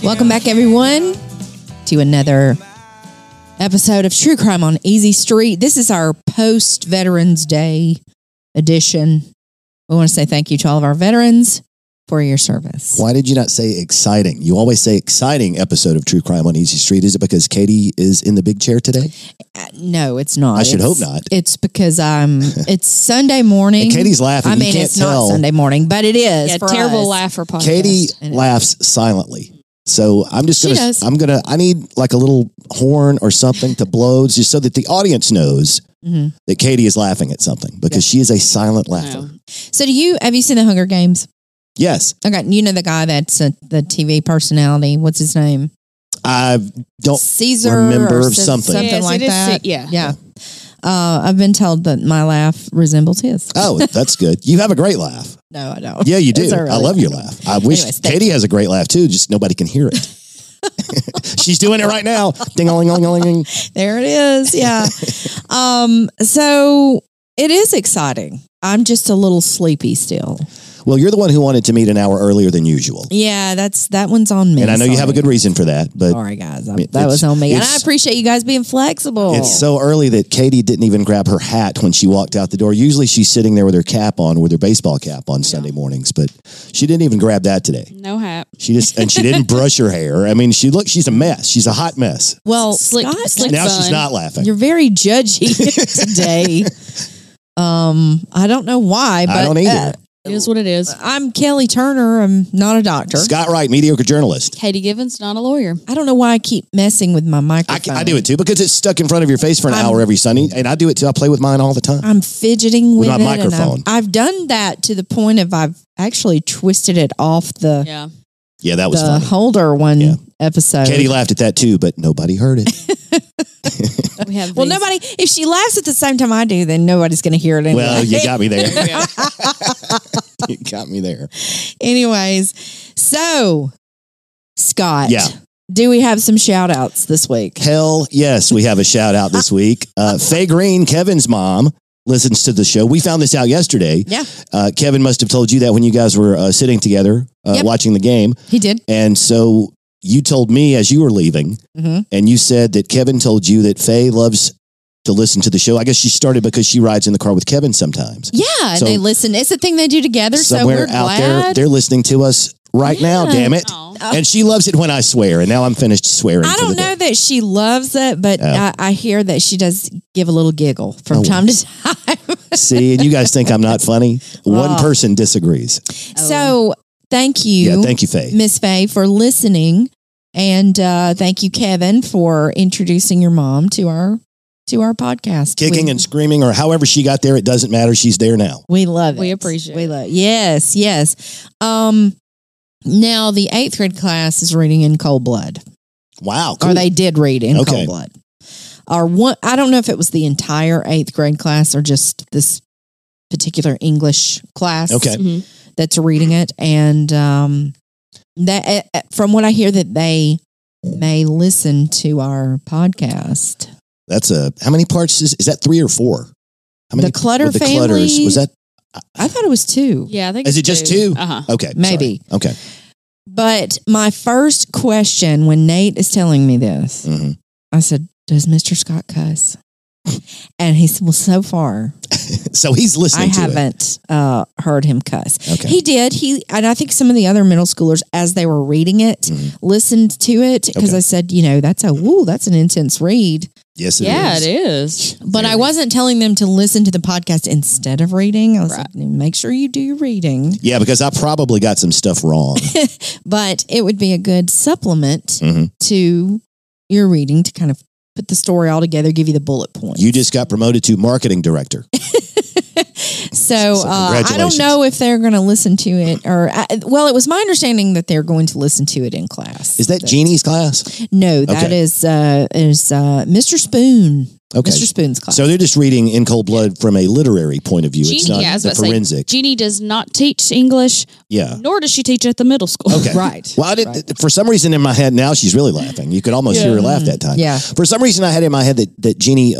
Welcome back, everyone, to another episode of True Crime on Easy Street. This is our post-Veterans Day edition. We want to say thank you to all of our veterans for your service. Why did you not say exciting? You always say exciting episode of True Crime on Easy Street. Is it because Katie is in the big chair today? No, it's not. I should hope not. It's because it's Sunday morning. And Katie's laughing. I mean, you can't it's tell. not Sunday morning, but it is. Yeah, for terrible us. laugh for podcast. Katie laughs silently. So I'm just She does. I need like a little horn or something to blow just so that the audience knows that Katie is laughing at something because she is a silent laugher. No. So have you seen the Hunger Games? Yes. Okay, you know the guy that's the TV personality. What's his name? I don't Caesar remember or something. Something Yes, like it is that. yeah. I've been told that my laugh resembles his. Oh, that's good. You have a great laugh. No, I don't. Yeah, you do. It's all right. I love your laugh. I wish Anyways, thank Katie has a great laugh too, just nobody can hear it. She's doing it right now. Ding-a-ling-a-ling-a-ling. There it is. Yeah. So it is exciting. I'm just a little sleepy still. Well, you're the one who wanted to meet an hour earlier than usual. Yeah, that one's on me. And I know you have a good Sorry. reason for that, but Sorry, guys. It- That was on me. And I it's- appreciate you guys being flexible. it's so early that Katie didn't even grab her hat when she walked out the door. Usually she's sitting there with her cap on, with her baseball cap on Sunday mornings, but she didn't even grab that today. No hat. She didn't brush her hair. I mean, she's a mess. She's a hot mess. Well, Slick- Scott, slick Now bun. she's not laughing. you're very judgy today. I don't know why, but I don't either. It is what it is. I'm Kelly Turner. I'm not a doctor. Scott Wright, mediocre journalist. Katie Givens, not a lawyer. I don't know why I keep messing with my microphone. I do it too because it's stuck in front of your face for an hour every Sunday, and I do it too. I play with mine all the time. I'm fidgeting with my it, microphone. and I've done that to the point of I've actually twisted it off the Yeah. Yeah, that was the funny. holder one Yeah. episode. Katie laughed at that too, but nobody heard it. We have Well, these- nobody. If she laughs at the same time I do, then nobody's going to hear it anyway. Well, you got me there. Yeah. You got me there. Anyways, so Scott, Yeah. do we have some shout outs this week? Hell yes, we have a shout out this week. Faye Green, Kevin's mom, listens to the show. We found this out yesterday. Yeah, Kevin must have told you that when you guys were sitting together Yep. watching the game. he did. And so you told me as you were leaving, Mhm. and you said that Kevin told you that Faye loves to listen to the show. I guess she started because she rides in the car with Kevin sometimes. Yeah, and So- they listen. It's a thing they do together. So Somewhere we're out glad. there, they're listening to us right now, Yeah. damn it. Aw. And she loves it when I swear. And now I'm finished swearing. I for don't the know day. that she loves it, but Oh. I hear that she does give a little giggle from Oh. time to time. See, and you guys think I'm not funny? One Oh. person disagrees. So thank you, Yeah, thank you, Faye. Miss Faye, for listening, and thank you, Kevin, for introducing your mom to our podcast. Kicking and screaming, or however she got there, it doesn't matter. She's there now. we love it. We appreciate We it. love. Yes, yes. Now the 8th grade class is reading in Cold Blood, Wow. Cool. or they did read in Okay. Cold Blood. Or one, I don't know if it was the entire 8th grade class or just this particular English class. Okay. Mhm. That's reading it, and that from what I hear that they may listen to our podcast. That's how many parts is that 3 or 4? How many? The Clutter with the family. Clutters, was that? I thought it was 2. Yeah, I think Is it just 2? Uh-huh. Okay. Maybe. sorry. Okay. But my first question when Nate is telling me this, Mhm. I said, "Does Mr. Scott cuss?" And he said, "Well, so far So he's I listening to it. haven't heard him cuss." Okay. He did. And I think some of the other middle schoolers, as they were reading it, Mhm. listened to it because Okay. I said, that's an intense read. Yes, it is. Yeah, it is. But I Very. wasn't telling them to listen to the podcast instead of reading. I was Right. like, make sure you do your reading. Yeah, because I probably got some stuff wrong. But it would be a good supplement Mhm. to your reading to kind of put the story all together, give you the bullet points. You just got promoted to marketing director. So So I don't congratulations. know if they're going to listen to it or, well, it was my understanding that they're going to listen to it in class. Is that Jeannie's class? No, that Okay. is Mr. Spoon. Okay. Mr. Spoon's class. So they're just reading In Cold Blood from a literary point of view. It's Jeannie, not yeah, I was the about to say, forensic. Jeannie does not teach English, Yeah. nor does she teach at the middle school. Okay. Right. Well, I did, for some reason in my head now she's really laughing. You could almost hear her laugh that time. Yeah. For some reason I had in my head that Jeannie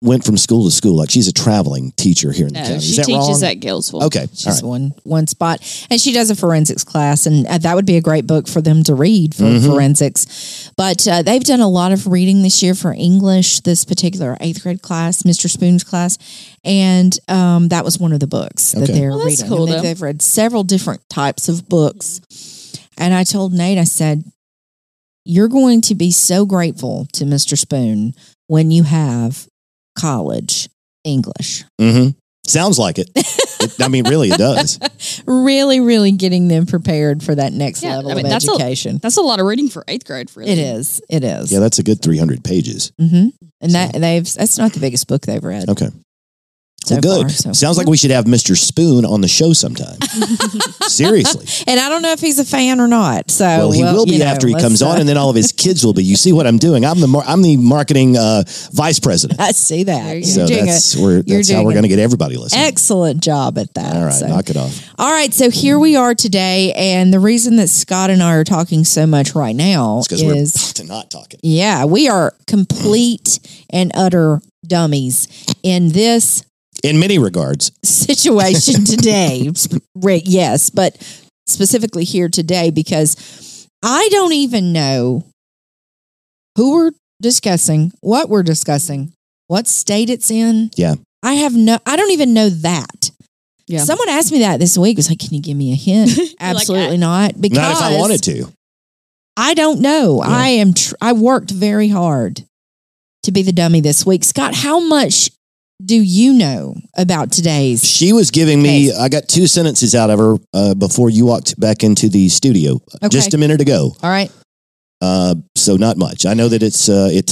went from school to school. Like she's a traveling teacher here in the No, county. she Is that teaches wrong? at Gillsville. Okay. All She's right. one spot, and she does a forensics class, and that would be a great book for them to read for Mhm. forensics. But they've done a lot of reading this year for English. This particular 8th grade class, Mr. Spoon's class, and that was one of the books that Okay. they're Well, that's reading. cool, And though. they've read several different types of books, and I told Nate, I said, "You're going to be so grateful to Mr. Spoon when you have college English." Mm-hmm. Sounds like it. I mean, really, it does. Really, really getting them prepared for that next Yeah, level I mean, of that's education. That's a lot of reading for 8th grade, really. It is. It is. Yeah, that's a good 300 pages. Mm-hmm. And that's not the biggest book they've read. Okay. so Well, good. far, so- Sounds like we should have Mr. Spoon on the show sometime. Seriously. And I don't know if he's a fan or not. So Well, he will be you know, after he let's, comes on, and then all of his kids will be. You see what I'm doing? I'm the marketing vice president. I see that. There you You're So doing that's you're how doing we're an going to get everybody listening. excellent job at that. All right, So- knock it off. All right, so here we are today, and the reason that Scott and I are talking so much right now It's because we're is back to not talking. yeah, we are complete and utter dummies in this In many regards, situation today. Yes, but specifically here today because I don't even know who we're discussing, what we're discussing, what state it's in. Yeah. I don't even know that. Yeah. Someone asked me that this week. It was like, can you give me a hint? Absolutely not. Because not if I wanted to. I don't know. Yeah. I worked very hard to be the dummy this week. Scott, how much do you know about today's? She was giving me, Okay. I got 2 sentences out of her before you walked back into the studio just a minute ago. All right. So not much. I know that it's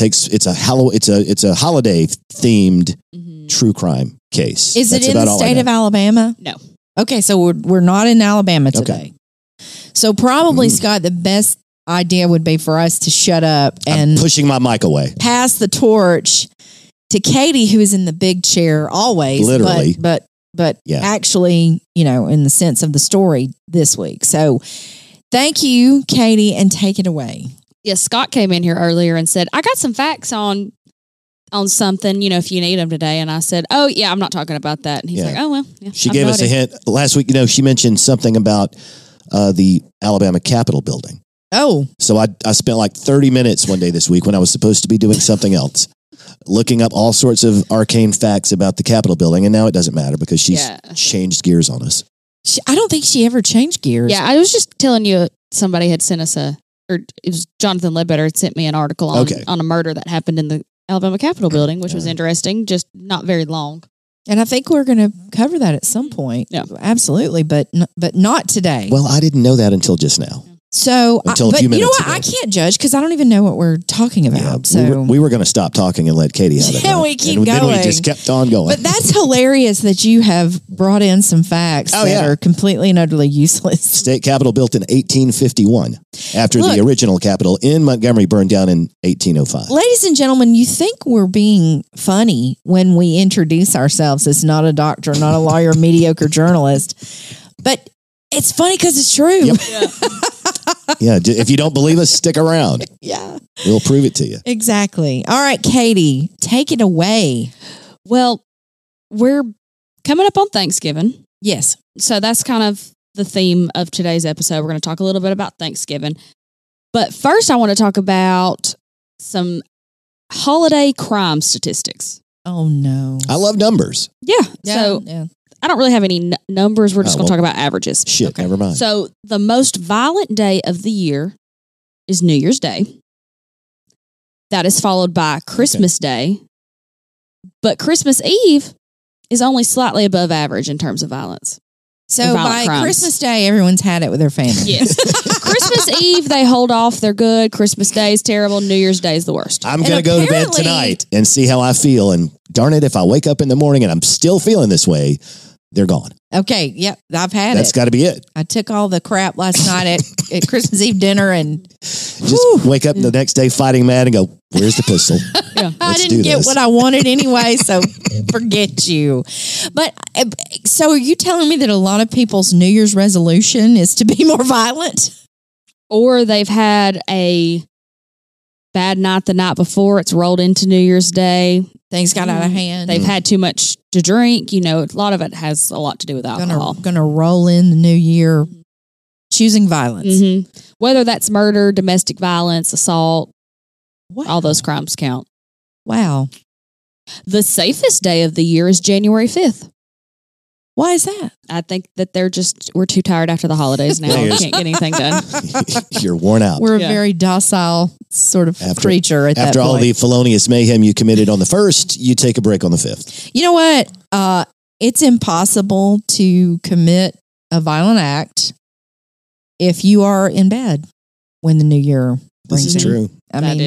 a holiday themed Mhm. true crime case. Is That's it in about the all I state know. of Alabama? No. Okay, so we're not in Alabama today. So probably, Scott, the best idea would be for us to shut up I'm and pushing my mic away. pass the torch to Katie, who is in the big chair always, Literally. but Yeah. actually, in the sense of the story this week. So thank you, Katie, and take it away. Yeah, Scott came in here earlier and said, I got some facts on something, if you need them today. And I said, oh, yeah, I'm not talking about that. And he's Yeah. like, oh, well. Yeah, She I've gave no us a idea." hint last week. She mentioned something about the Alabama Capitol building. Oh, So I spent like 30 minutes one day this week when I was supposed to be doing something else, looking up all sorts of arcane facts about the Capitol building. And now it doesn't matter because she's Yeah. changed gears on us. I don't think she ever changed gears. Yeah, I was just telling you somebody had sent us it was Jonathan Ledbetter had sent me an article on a murder that happened in the Alabama Capitol building, which was interesting, just not very long. And I think we're going to cover that at some point. Yeah. Absolutely, but not today. Well, I didn't know that until just now. So, Until a but few you know minutes what? ago. I can't judge because I don't even know what we're talking about. Yeah, so, we were going to stop talking and let Katie have it. Yeah, right? we keep and Then we going. just kept on going. but that's hilarious that you have brought in some facts Oh, that yeah. are completely and utterly useless. State Capitol built in 1851 after Look. the original Capitol in Montgomery burned down in 1805. Ladies and gentlemen, you think we're being funny when we introduce ourselves as not a doctor, not a lawyer, mediocre journalist, but it's funny because it's true. Yep. Yeah, if you don't believe us, stick around. Yeah, We'll prove it to you. exactly. All right, Katie, take it away. Well, we're coming up on Thanksgiving. Yes. So that's kind of the theme of today's episode. We're going to talk a little bit about Thanksgiving. But first, I want to talk about some holiday crime statistics. Oh no. I love numbers. Yeah. So yeah. I don't really have any numbers. We're just Oh, going to well. talk about averages. Shit, never mind. So the most violent day of the year is New Year's Day. That is followed by Christmas Day. But Christmas Eve is only slightly above average in terms of violence. So violent by crimes. Christmas Day, everyone's had it with their family. Yes. Christmas Eve, they hold off. They're good. Christmas Day is terrible. New Year's Day is the worst. I'm And going to go to bed apparently- tonight and see how I feel. And darn it, if I wake up in the morning and I'm still feeling this way, they're gone. Okay. Yep. I've had That's it. got to be it. I took all the crap last night at Christmas Eve dinner and Just wake up the next day fighting mad and go, where's the pistol? Yeah. I Let's didn't do get this. what I wanted anyway, so forget you. But so are you telling me that a lot of people's New Year's resolution is to be more violent? Or they've had a bad night the night before. It's rolled into New Year's Day. Things got out of hand. They've had too much to drink. You know, a lot of it has a lot to do with alcohol. Gonna roll in the new year choosing violence. Whether that's murder, domestic violence, assault, Wow. all those crimes count. Wow. The safest day of the year is January 5th. Why is that? I think that we're too tired after the holidays now. We can't get anything done. You're worn out. We're a Yeah. very docile sort of creature at that After all point. the felonious mayhem you committed on the 1st, you take a break on the 5th. You know what? It's impossible to commit a violent act if you are in bed when the new year This brings is in. true.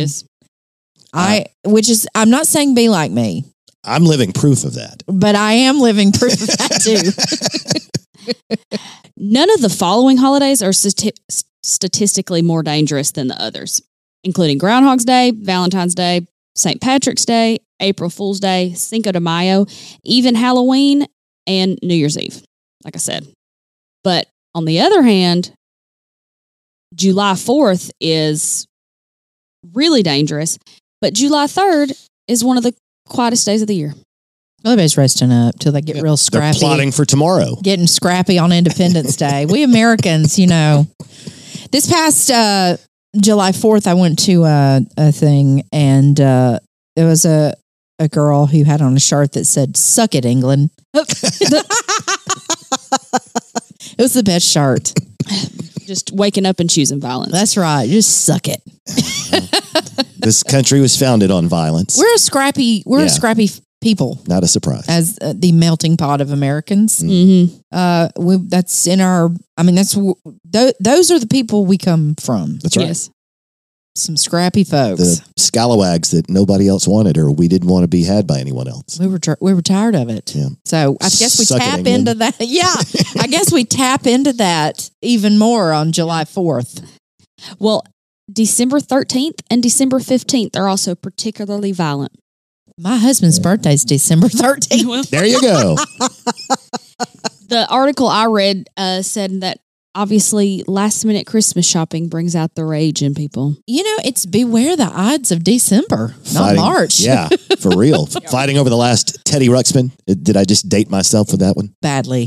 I'm not saying be like me, I'm living proof of that. but I am living proof of that too. None of the following holidays are statistically more dangerous than the others, including Groundhog's Day, Valentine's Day, St. Patrick's Day, April Fool's Day, Cinco de Mayo, even Halloween and New Year's Eve, like I said. But on the other hand, July 4th is really dangerous, but July 3rd is one of the quietest days of the year. Everybody's resting up till they get real They're scrappy. plotting for tomorrow. Getting scrappy on Independence Day. We Americans, you know. This past July 4th, I went to a thing, and there was a girl who had on a shirt that said, "Suck it, England." It was the best shirt. Just waking up and choosing violence. That's right. Just suck it. This country was founded on violence. We're a scrappy people, Not a surprise. as the melting pot of Americans. That's in our. I mean, those are the people we come from. That's right. Yes. Some scrappy folks. The scalawags that nobody else wanted, or we didn't want to be had by anyone else. We were tired of it. Yeah. So I guess we Suck it, tap England. into that. Yeah. I guess we tap into that even more on July 4th. Well, December 13th and December 15th are also particularly violent. My husband's birthday's December 13th. There you go. The article I read said that obviously last minute Christmas shopping brings out the rage in people. You know, it's beware the odds of December, not Fighting- March. Yeah, for real. Fighting over the last Teddy Ruxpin. Did I just date myself with that one? Badly.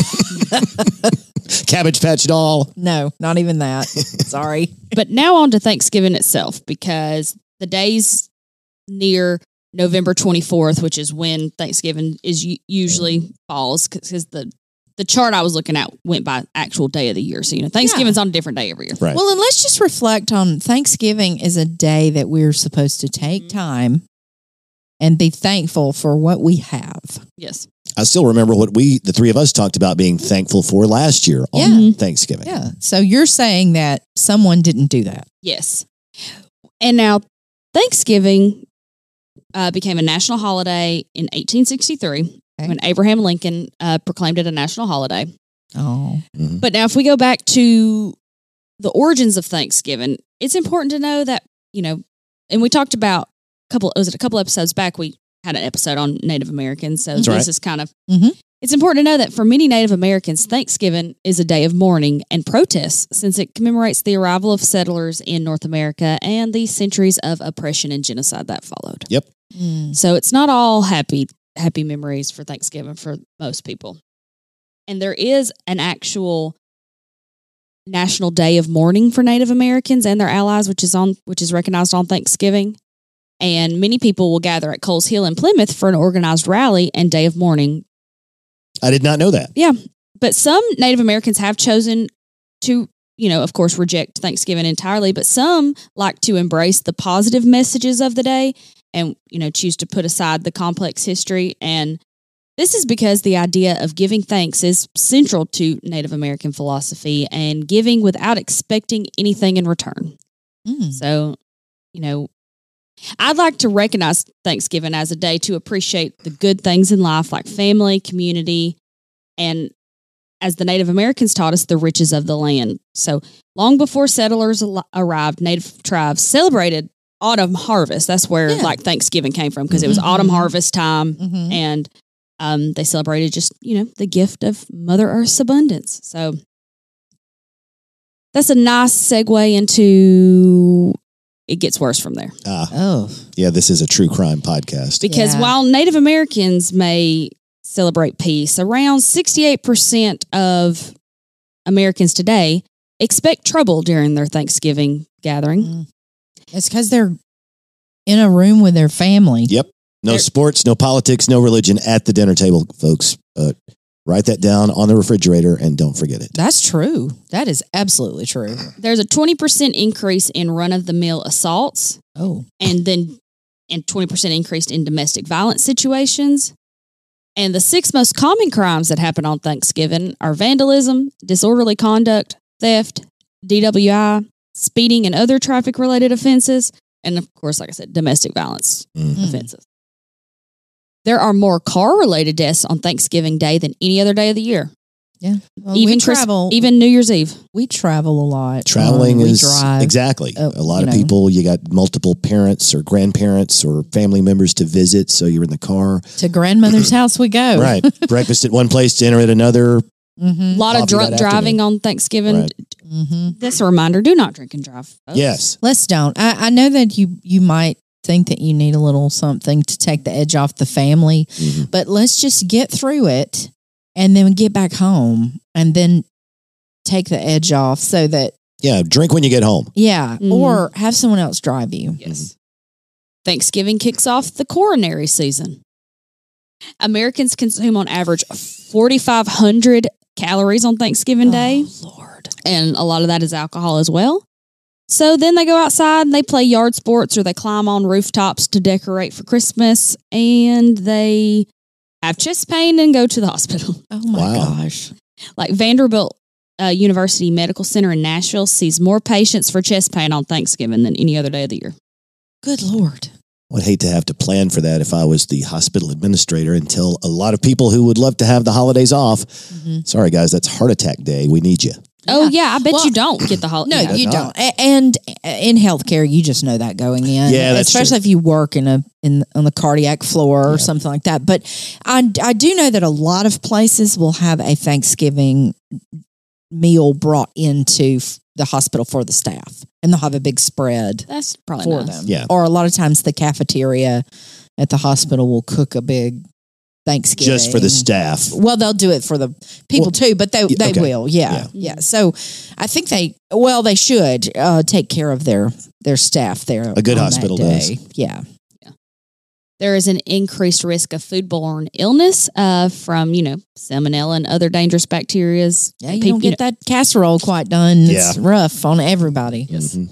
Cabbage Patch doll. No, not even that. Sorry. But now on to Thanksgiving itself, because the days near November 24th, which is when Thanksgiving is usually falls, because the chart I was looking at went by actual day of the year. So, you know, Thanksgiving's on a different day every year. Right. Well, and let's just reflect on Thanksgiving is a day that we're supposed to take time and be thankful for what we have. Yes. I still remember what the three of us talked about being thankful for last year on Yeah. Thanksgiving. Yeah. So you're saying that someone didn't do that. Yes. And now Thanksgiving became a national holiday in 1863 when Abraham Lincoln proclaimed it a national holiday. Oh. Mhm. But now if we go back to the origins of Thanksgiving, it's important to know that, you know, and we talked about a couple episodes back, we had an episode on Native Americans. So That's this right. is kind of, Mhm. it's important to know that for many Native Americans, Thanksgiving is a day of mourning and protest since it commemorates the arrival of settlers in North America and the centuries of oppression and genocide that followed. Yep. So it's not all happy memories for Thanksgiving for most people. And there is an actual National Day of Mourning for Native Americans and their allies, which is recognized on Thanksgiving. And many people will gather at Coles Hill in Plymouth for an organized rally and day of mourning. I did not know that. Yeah. But some Native Americans have chosen to, you know, of course, reject Thanksgiving entirely, but some like to embrace the positive messages of the day and, you know, choose to put aside the complex history. And this is because the idea of giving thanks is central to Native American philosophy and giving without expecting anything in return. Mm. So, you know, I'd like to recognize Thanksgiving as a day to appreciate the good things in life like family, community, and as the Native Americans taught us, the riches of the land. So long before settlers arrived, Native tribes celebrated autumn harvest. That's where like Thanksgiving came from because it was autumn harvest time. Mhm. And they celebrated just, you know, the gift of Mother Earth's abundance. So that's a nice segue into it gets worse from there. Oh, Yeah, this is a true crime podcast. Because Yeah. while Native Americans may celebrate peace, around 68% of Americans today expect trouble during their Thanksgiving gathering. it's because they're in a room with their family. Yep. No There- sports, no politics, no religion at the dinner table, folks. Write that down on the refrigerator and don't forget it. That's true. That is absolutely true. There's a 20% increase in run-of-the-mill assaults Oh, and 20% increase in domestic violence situations. And the 6 most common crimes that happen on Thanksgiving are vandalism, disorderly conduct, theft, DWI, speeding and other traffic-related offenses, and of course, like I said, domestic violence Mhm. offenses. There are more car-related deaths on Thanksgiving Day than any other day of the year. yeah. Well, Even we travel. Even New Year's Eve. we travel a lot. Traveling we is drive. exactly Oh, a lot you of know. people. You got multiple parents or grandparents or family members to visit, so you're in the car. To grandmother's house we go. Right, breakfast at one place, dinner at another. A Mm-hmm. lot of Coffee drunk that driving afternoon. on Thanksgiving. Right. Mm-hmm. That's a reminder: do not drink and drive. folks. Yes, Let's don't. I know that you might think that you need a little something to take the edge off the family, Mhm. but let's just get through it and then get back home and then take the edge off so that yeah. Drink when you get home. yeah, Mhm. or have someone else drive you. Yes. Thanksgiving kicks off the coronary season. Americans consume on average 4,500 calories on Thanksgiving Day, Oh, Lord. and a lot of that is alcohol as well. So then they go outside and they play yard sports or they climb on rooftops to decorate for Christmas, and they have chest pain and go to the hospital. Oh my Wow. gosh. Like Vanderbilt University Medical Center in Nashville sees more patients for chest pain on Thanksgiving than any other day of the year. Good Lord. Would hate to have to plan for that if I was the hospital administrator and tell a lot of people who would love to have the holidays off. Mhm. Sorry, guys, that's heart attack day. We need you. Oh yeah, I bet Well, you don't get the holiday. No, Yeah, you not. don't. And in healthcare, you just know that going in. Yeah, that's especially if you work on the cardiac floor or Yeah. something like that. But I do know that a lot of places will have a Thanksgiving meal brought into the hospital for the staff, and they'll have a big spread That's probably for nice. them. Yeah. Or a lot of times the cafeteria at the hospital will cook a big Thanksgiving Just for the staff. Well, they'll do it for the people Well, too, but they okay. will. Yeah, yeah. So I think they should take care of their staff there. A good on that hospital day. does. Yeah. There is an increased risk of foodborne illness from salmonella and other dangerous bacteria. Yeah, you don't get that casserole quite done. It's rough on everybody. Mhm.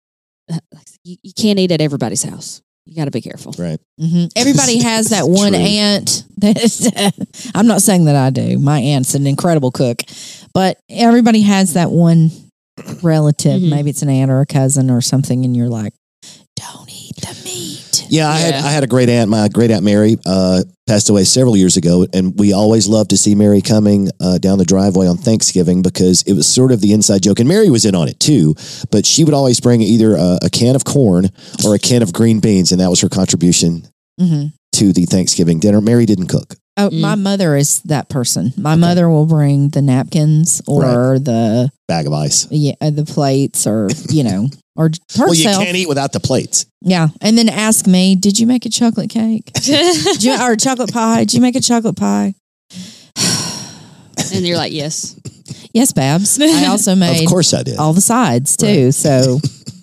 You can't eat at everybody's house. You got to be careful. Right. Mhm. Everybody has that one True. aunt. That I'm not saying that I do. My aunt's an incredible cook, but everybody has that one relative. Mhm. Maybe it's an aunt or a cousin or something, and you're like, "Don't eat the meat." Yeah, I Yeah. had a great aunt. My great aunt Mary passed away several years ago, and we always loved to see Mary coming down the driveway on Thanksgiving because it was sort of the inside joke. And Mary was in on it too, but she would always bring either a can of corn or a can of green beans, and that was her contribution Mm-hmm. to the Thanksgiving dinner. Mary didn't cook. Oh, my mother is that person. My mother will bring the napkins or the Bag of ice. the plates or or herself. Well, you can't eat without the plates. Yeah, and then ask me, "Did you make a chocolate cake? Or chocolate pie? Did you make a chocolate pie?" And you're like, yes. Yes, Babs. I also made Of course I did. all the sides too. So,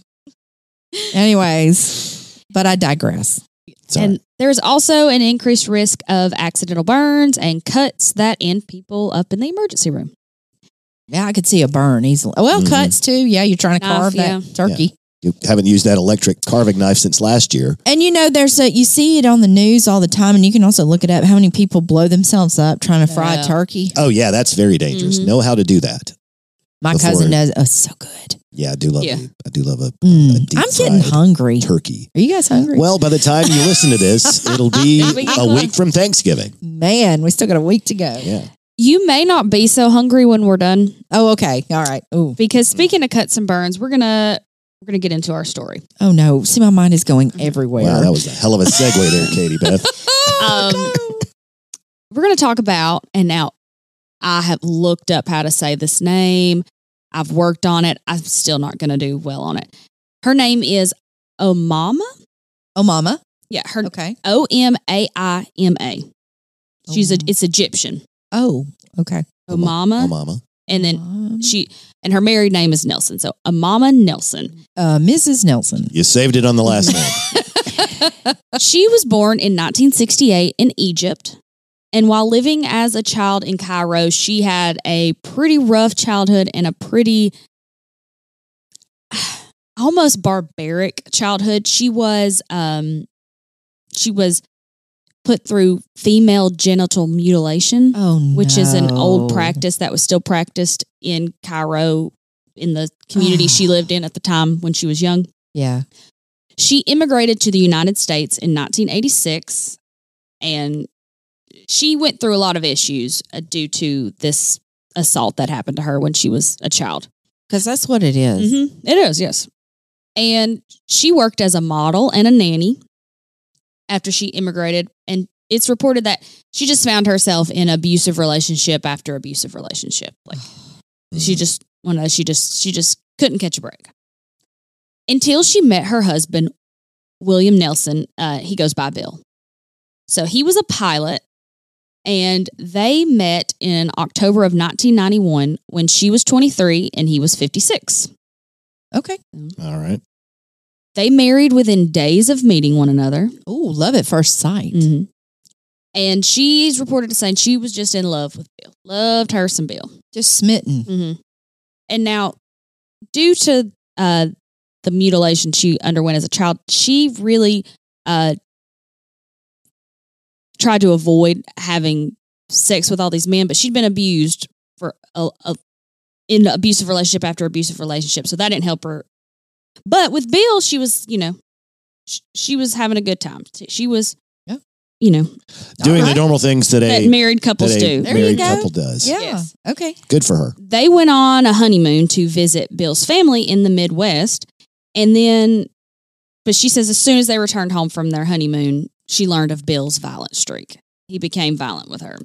anyways, but I digress. Sorry. And there's also an increased risk of accidental burns and cuts that end people up in the emergency room. Yeah, I could see a burn easily. Well, Mhm. cuts too. Yeah, you're trying to Knife, carve yeah. that turkey. You haven't used that electric carving knife since last year. And you see it on the news all the time, and you can also look it up. How many people blow themselves up trying to fry Yeah. a turkey? Oh, yeah, that's very dangerous. Mhm. Know how to do that. My Before- cousin does. Oh, it's so good. Yeah, I do love Yeah. I do love a Mm. deep I'm getting fried hungry. turkey. Are you guys hungry? Well, by the time you listen to this, it'll be It'll be a close. week from Thanksgiving. Man, we still got a week to go. Yeah. You may not be so hungry when we're done, Oh, okay. All right. Oh, because speaking of cuts and burns, we're gonna get into our story. oh no. See, my mind is going everywhere. Wow, that was a hell of a segue there, Katie Beth. We're gonna talk about, and now I have looked up how to say this name. I've worked on it. I'm still not gonna do well on it. Her name is Omama. Oh, mama. Yeah, her Okay. Omaima. It's Egyptian. Oh, okay. Omama. Oh, mama. And then her married name is Nelson. So Amama Nelson. Mrs. Nelson. You saved it on the last name. She was born in 1968 in Egypt. And while living as a child in Cairo, she had a pretty rough childhood and a pretty almost barbaric childhood. She was put through female genital mutilation. Oh, no. Which is an old practice that was still practiced in Cairo in the community she lived in at the time when she was young. Yeah. She immigrated to the United States in 1986, and she went through a lot of issues due to this assault that happened to her when she was a child. Because that's what it is. Mm-hmm. It is, yes. And she worked as a model and a nanny after she immigrated, and it's reported that she just found herself in abusive relationship after abusive relationship. Like she just couldn't catch a break until she met her husband, William Nelson. He goes by Bill. So he was a pilot, and they met in October of 1991 when she was 23 and he was 56. Okay. All right. They married within days of meeting one another. Oh, love at first sight. Mm-hmm. And she's reported as saying she was just in love with Bill. Loved her some Bill. Just smitten. Mm-hmm. And now, due to the mutilation she underwent as a child, she really tried to avoid having sex with all these men, but she'd been abused for in an abusive relationship after abusive relationship, so that didn't help her. But with Bill, she was, she was having a good time. She was, doing the normal things that married couples do. There married you go. couple does. Yeah. Yes. Okay. Good for her. They went on a honeymoon to visit Bill's family in the Midwest. And then, but she says as soon as they returned home from their honeymoon, she learned of Bill's violent streak. He became violent with her.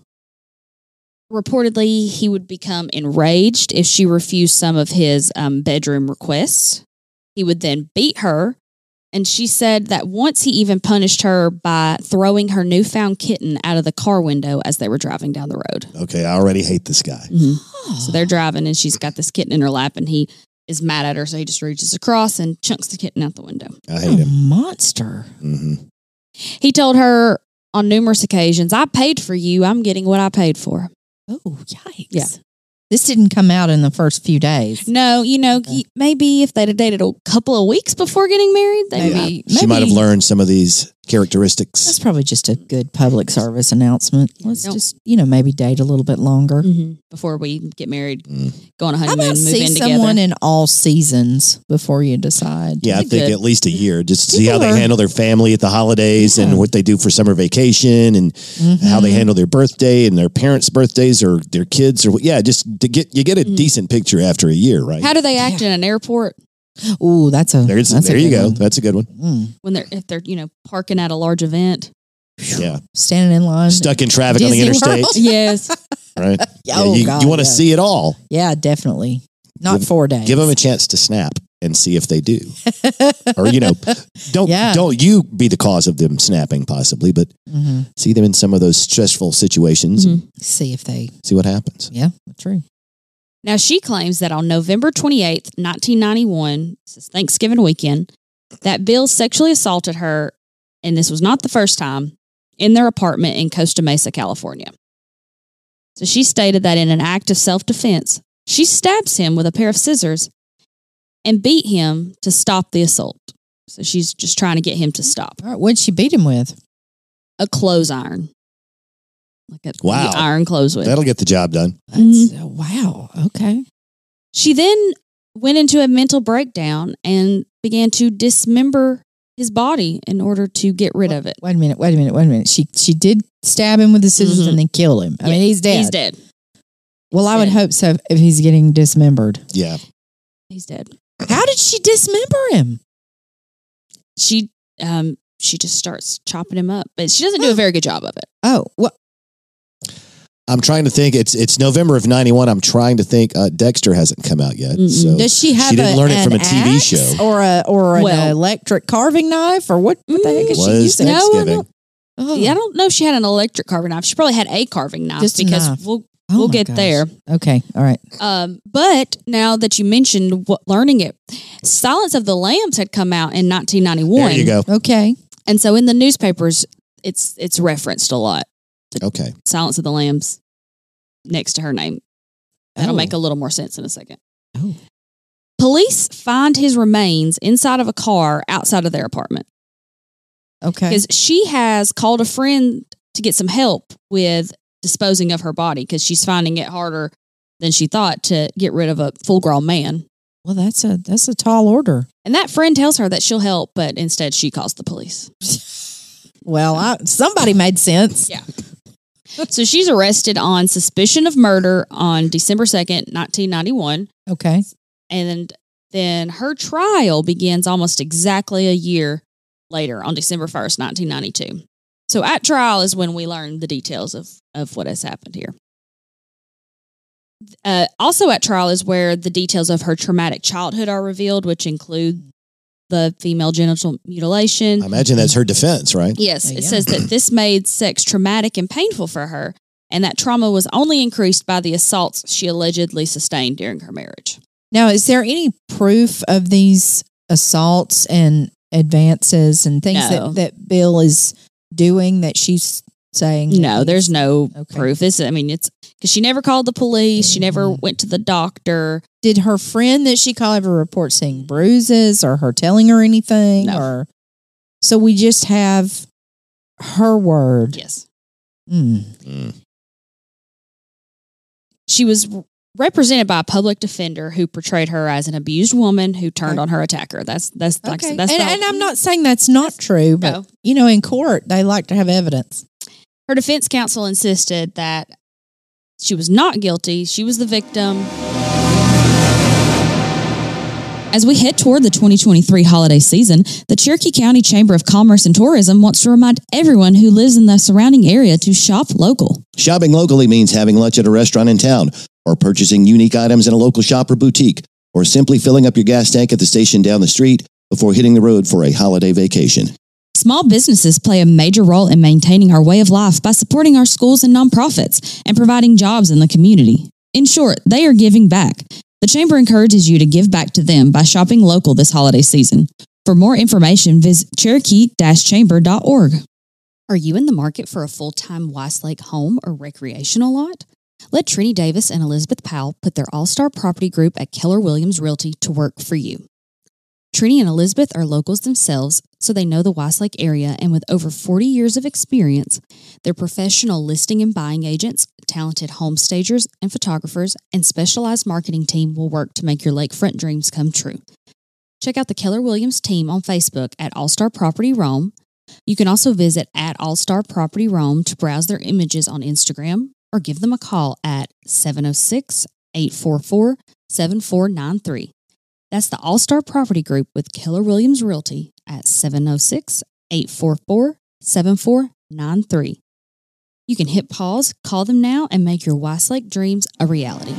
Reportedly, he would become enraged if she refused some of his bedroom requests. He would then beat her. And she said that once he even punished her by throwing her newfound kitten out of the car window as they were driving down the road. Okay, I already hate this guy. Mm-hmm. So they're driving and she's got this kitten in her lap and he is mad at her. So he just reaches across and chunks the kitten out the window. I hate him. Monster. Mm-hmm. He told her on numerous occasions, "I paid for you. I'm getting what I paid for." Oh, yikes. Yeah. This didn't come out in the first few days. No, maybe if they'd have dated a couple of weeks before getting married, Maybe. She might have learned some of these characteristics. That's probably just a good public service announcement. Let's Yep. just, maybe date a little bit longer. before we get married, Mm. go on a How honeymoon, about move see in someone together. in all seasons before you decide? Yeah, I That'd be think good. at least a year, just to see how People they are- handle their family at the holidays Yeah. and what they do for summer vacation and how they Mhm. handle their birthday and their parents' birthdays or their kids or just to get a decent picture after a year, right? How do they act in an airport Ooh, that's a there you good go. one. That's a good one. when if they're parking at a large event? Yeah, Standing in line. stuck in traffic on the Disney interstate, World? Yes. right? Oh, you God, want to yes. see it all. Yeah, definitely. Not Give- 4 days. Give them a chance to snap and see if they do, or don't Yeah. don't you be the cause of them snapping possibly, but Mhm. see them in some of those stressful situations and See if they. see what happens. Yeah, true. Now, she claims that on November 28th, 1991, this is Thanksgiving weekend, that Bill sexually assaulted her, and this was not the first time, in their apartment in Costa Mesa, California. So she stated that in an act of self-defense, she stabs him with a pair of scissors and beat him to stop the assault. So she's just trying to get him to stop. All right, what'd she beat him with? A clothes iron. Like a Wow. iron clothes with. That'll get the job done. That's, wow. Okay. She then went into a mental breakdown and began to dismember his body in order to get rid of it. Wait a minute. She did stab him with the scissors Mhm. and then kill him. I Yeah, mean, he's dead. He's dead. Well, I would dead. hope so if he's getting dismembered. Yeah. He's dead. How did she dismember him? She just starts chopping him up, but she doesn't do a very good job of it. Oh, well, I'm trying to think. It's November of '91. I'm trying to think. Dexter hasn't come out yet. So Does she have? She didn't learn it from a an TV axe show. or an Well- electric carving knife, or what the heck is she Was using? No, I Thanksgiving. don't- Oh. Yeah, I don't know if she had an electric carving knife. She probably had a carving knife Just a because knife. we'll Oh my get gosh. there. Okay, all right. But now that you mentioned learning it, Silence of the Lambs had come out in 1991. There you go. Okay. And so in the newspapers, it's referenced a lot. Okay. Silence of the Lambs next to her name. That'll Oh. make a little more sense in a second. Oh. Police find his remains inside of a car outside of their apartment Okay. because she has called a friend to get some help with disposing of her body because she's finding it harder than she thought to get rid of a full-grown man. Well, that's a tall order. And that friend tells her that she'll help, but instead she calls the police. Well, somebody made sense. Yeah. So she's arrested on suspicion of murder on December 2nd, 1991. Okay. And then her trial begins almost exactly a year later on December 1st, 1992. So at trial is when we learn the details of what has happened here. Also at trial is where the details of her traumatic childhood are revealed, which include the female genital mutilation. I imagine that's her defense, right? Yes, Yeah. it says that this made sex traumatic and painful for her, and that trauma was only increased by the assaults she allegedly sustained during her marriage. Now, is there any proof of these assaults and advances and things No. that Bill is doing that she's saying? that No, he's- there's no Okay. proof. It's because she never called the police. She never went to the doctor. Did her friend that she called ever report seeing bruises or her telling her anything? No. Or so we just have her word. Yes. Mm. She was represented by a public defender who portrayed her as an abused woman who turned Okay. on her attacker. That's like I Okay. said, that's And I'm not saying that's not true, but No. you know, in court they like to have evidence. Her defense counsel insisted that she was not guilty. She was the victim. As we head toward the 2023 holiday season, the Cherokee County Chamber of Commerce and Tourism wants to remind everyone who lives in the surrounding area to shop local. Shopping locally means having lunch at a restaurant in town, or purchasing unique items in a local shop or boutique, or simply filling up your gas tank at the station down the street before hitting the road for a holiday vacation. Small businesses play a major role in maintaining our way of life by supporting our schools and nonprofits and providing jobs in the community. In short, they are giving back. The Chamber encourages you to give back to them by shopping local this holiday season. For more information, visit cherokee-chamber.org. Are you in the market for a full-time Westlake home or recreational lot? Let Trini Davis and Elizabeth Powell put their all-star property group at Keller Williams Realty to work for you. Trini and Elizabeth are locals themselves, so they know the Westlake area, and with over 40 years of experience, their professional listing and buying agents, talented home stagers and photographers, and specialized marketing team will work to make your lakefront dreams come true. Check out the Keller Williams team on Facebook at All Star Property Rome. You can also visit at All Star Property Rome to browse their images on Instagram or give them a call at 706-844-7493. That's the All Star Property Group with Keller Williams Realty at 706-844-7493. You can hit pause, call them now, and make your Westlake dreams a reality.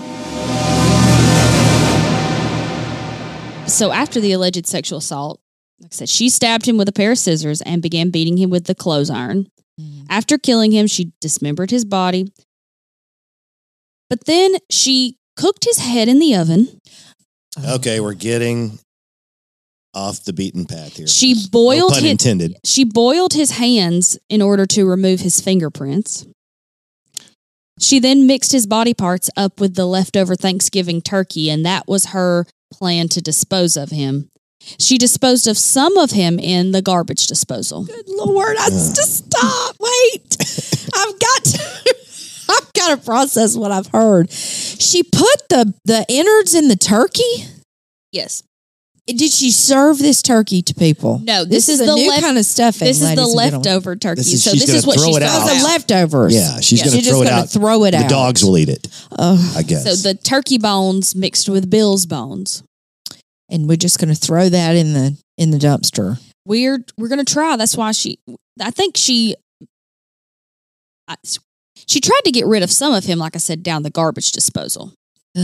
So after the alleged sexual assault, like I said, she stabbed him with a pair of scissors and began beating him with the clothes iron. After killing him, she dismembered his body. But then she cooked his head in the oven. Okay, we're getting off the beaten path here. She No boiled pun his, intended. she boiled his hands in order to remove his fingerprints. She then mixed his body parts up with the leftover Thanksgiving turkey, and that was her plan to dispose of him. She disposed of some of him in the garbage disposal. Good Lord, just stop. Wait. I've got to process what I've heard. She put the innards in the turkey? Yes. Did she serve this turkey to people? No, this is a the new left- kind of stuffing. This is the ladies and gentlemen. leftover turkey. She's So this gonna is what throw she's it out. Oh, the leftovers. Yeah, she's Yeah. going to She's throw just it gonna out. throw it The out. dogs will eat it, Oh, I guess. So the turkey bones mixed with Bill's bones. and we're just going to throw that in the dumpster. We're going to try. That's why She tried to get rid of some of him, like I said, down the garbage disposal.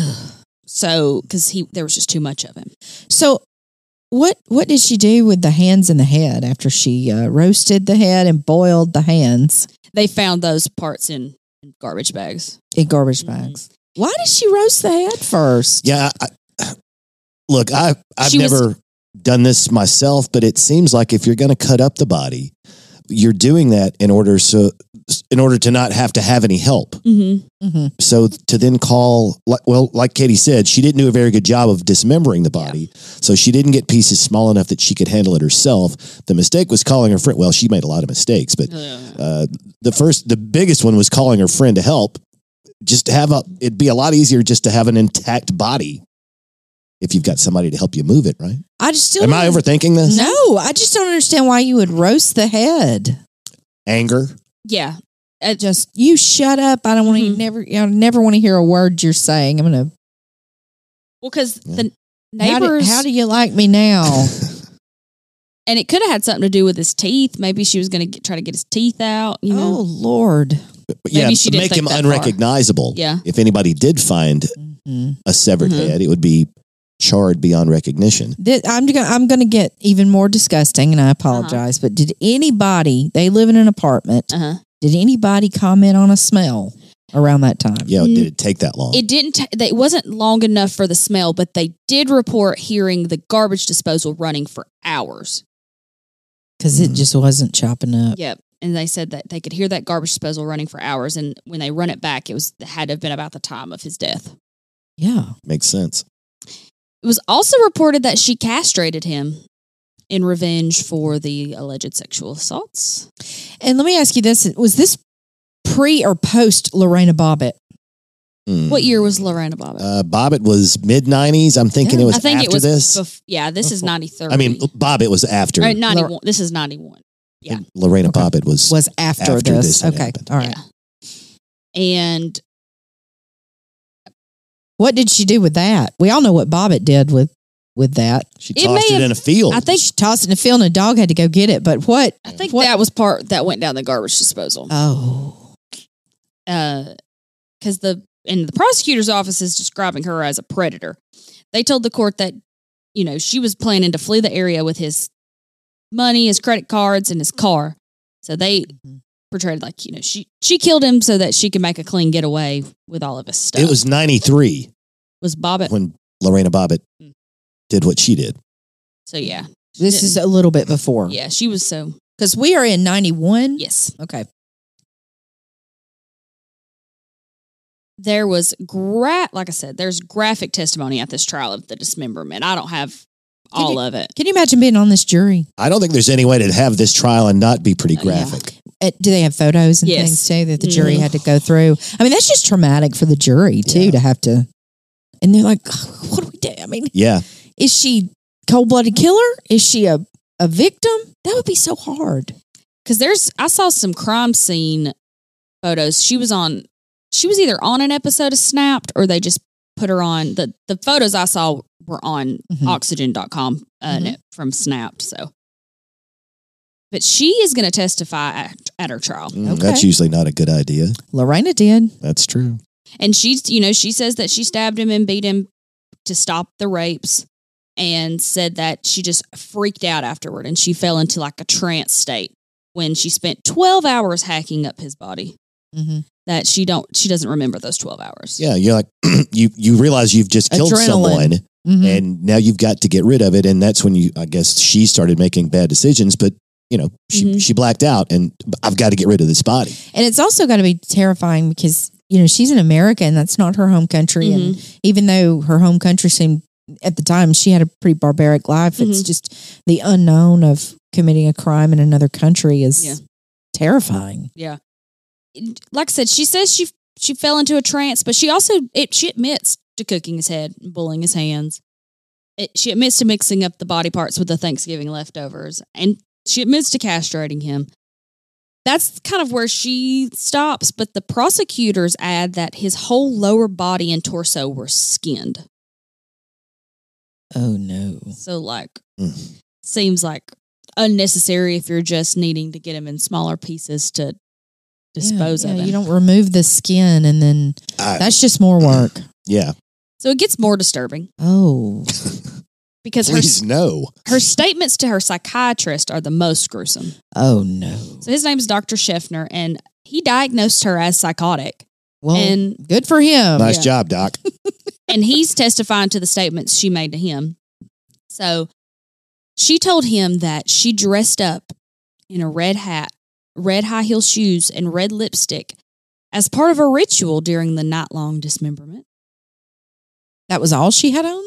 So, because there was just too much of him. So, what did she do with the hands and the head after she roasted the head and boiled the hands They found those parts in garbage bags. in garbage bags? Why did she roast the head first? Yeah. Look, I've She was- never done this myself, but it seems like if you're going to cut up the body, you're doing that in order to not have to have any help. Mm-hmm. Mm-hmm. So to then call, like Katie said, she didn't do a very good job of dismembering the body. So she didn't get pieces small enough that she could handle it herself. The mistake was calling her friend. Well, she made a lot of mistakes, but the biggest one was calling her friend to help. Just to it'd be a lot easier just to have an intact body if you've got somebody to help you move it, right? I just still Am I overthinking this? No, I just don't understand why you would roast the head. Anger. Yeah. Just you shut up. I don't want to never want to hear a word you're saying. I'm gonna. Well, because the neighbors. How do you like me now? And it could have had something to do with his teeth. Maybe she was going to try to get his teeth out. You know? Oh Lord. But yeah, Maybe she didn't make think him that far. unrecognizable. Yeah. If anybody did find a severed Mhm. head, it would be charred beyond recognition. I'm going to get even more disgusting, and I apologize. But did anybody? They live in an apartment. Did anybody comment on a smell around that time? Yeah, did it take that long? It didn't. It wasn't long enough for the smell, but they did report hearing the garbage disposal running for hours. Because it just wasn't chopping up. Yep. And they said that they could hear that garbage disposal running for hours, and when they run it back, it had to have been about the time of his death. Yeah. Makes sense. It was also reported that she castrated him in revenge for the alleged sexual assaults. And let me ask you this: was this pre or post Lorena Bobbitt? What year was Lorena Bobbitt? Bobbitt was mid-90s. I'm thinking it was I think after it was this. This is 93. I mean, Bobbitt was after. Or 91. This is 91. Yeah. And Lorena Bobbitt was after this. had Okay. happened. All right. Yeah. And what did she do with that? We all know what Bobbitt did with that. She It tossed may it have- in a field. I think she tossed it in a field and a dog had to go get it. But what? I think that was part that went down the garbage disposal. Oh. Because the prosecutor's office is describing her as a predator. They told the court that, she was planning to flee the area with his money, his credit cards, and his car. So they portrayed like, she killed him so that she could make a clean getaway with all of his stuff. It was 93 Was Bobbitt? when Lorena Bobbitt did what she did. So yeah. This is a little bit before. Yeah, she was so. Because we are in 91. Yes. Okay. There was like I said, there's graphic testimony at this trial of the dismemberment. I don't have all of it. Can you imagine being on this jury? I don't think there's any way to have this trial and not be pretty graphic. Do they have photos and Yes. things too that the jury had to go through? I mean, that's just traumatic for the jury too to have to. And they're like, "What do we do?" I mean, Yeah. is she cold-blooded killer? Is she a victim? That would be so hard. Because I saw some crime scene photos. She was either on an episode of Snapped or they just put her on. The photos I saw were on oxygen.com from Snapped. So, but she is going to testify at her trial. That's usually not a good idea. Lorena did. That's true. And she says that she stabbed him and beat him to stop the rapes, and said that she just freaked out afterward and she fell into like a trance state when she spent 12 hours hacking up his body. Mm-hmm. That she doesn't remember those 12 hours. Yeah, you're like you realize you've just killed someone, and now you've got to get rid of it, and that's when I guess she started making bad decisions. But she blacked out, and I've got to get rid of this body. And it's also got to be terrifying because she's an American. That's not her home country, and even though her home country seemed at the time she had a pretty barbaric life, it's just the unknown of committing a crime in another country is terrifying. Yeah. Like I said, she says she fell into a trance, but she also she admits to cooking his head and bullying his hands. She admits to mixing up the body parts with the Thanksgiving leftovers, and she admits to castrating him. That's kind of where she stops, but the prosecutors add that his whole lower body and torso were skinned. Oh no! So seems like unnecessary if you're just needing to get him in smaller pieces to dispose of him. You don't remove the skin and then that's just more work. Yeah. So it gets more disturbing. Oh. Because Please no. her statements to her psychiatrist are the most gruesome. Oh, no. So his name is Dr. Scheffner, and he diagnosed her as psychotic. Well, And good for him. Nice job, Doc. and he's testifying to the statements she made to him. So she told him that she dressed up in a red hat, red high heel shoes, and red lipstick as part of a ritual during the night-long dismemberment. That was all she had on?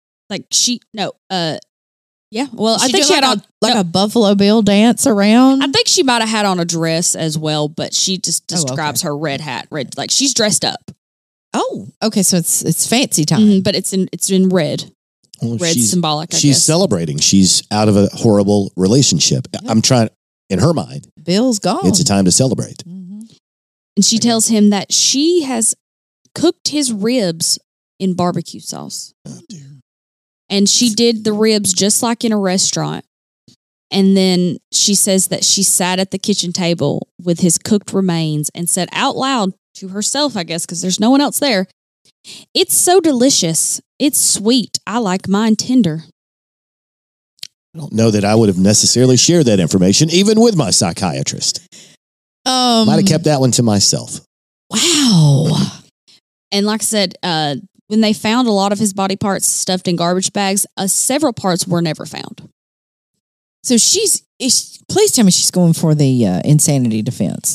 Yeah. Well, I She think did she had on a Buffalo Bill dance around. I think she might have had on a dress as well, but she just Oh, okay. describes her red hat, like she's dressed up. Oh, okay. So it's fancy time. Mhm, but it's in red. Well, Red symbolic, I she's guess. celebrating. She's out of a horrible relationship. I'm trying, in her mind, Bill's gone. it's a time to celebrate. Mhm. And she tells him that she has cooked his ribs in barbecue sauce. Oh, dear. And she did the ribs just like in a restaurant. And then she says that she sat at the kitchen table with his cooked remains and said out loud to herself, I guess, because there's no one else there, "It's so delicious. It's sweet. I like mine tender." I don't know that I would have necessarily shared that information, even with my psychiatrist. Might have kept that one to myself. Wow. And like I said, when they found a lot of his body parts stuffed in garbage bags, several parts were never found. So please tell me she's going for the insanity defense.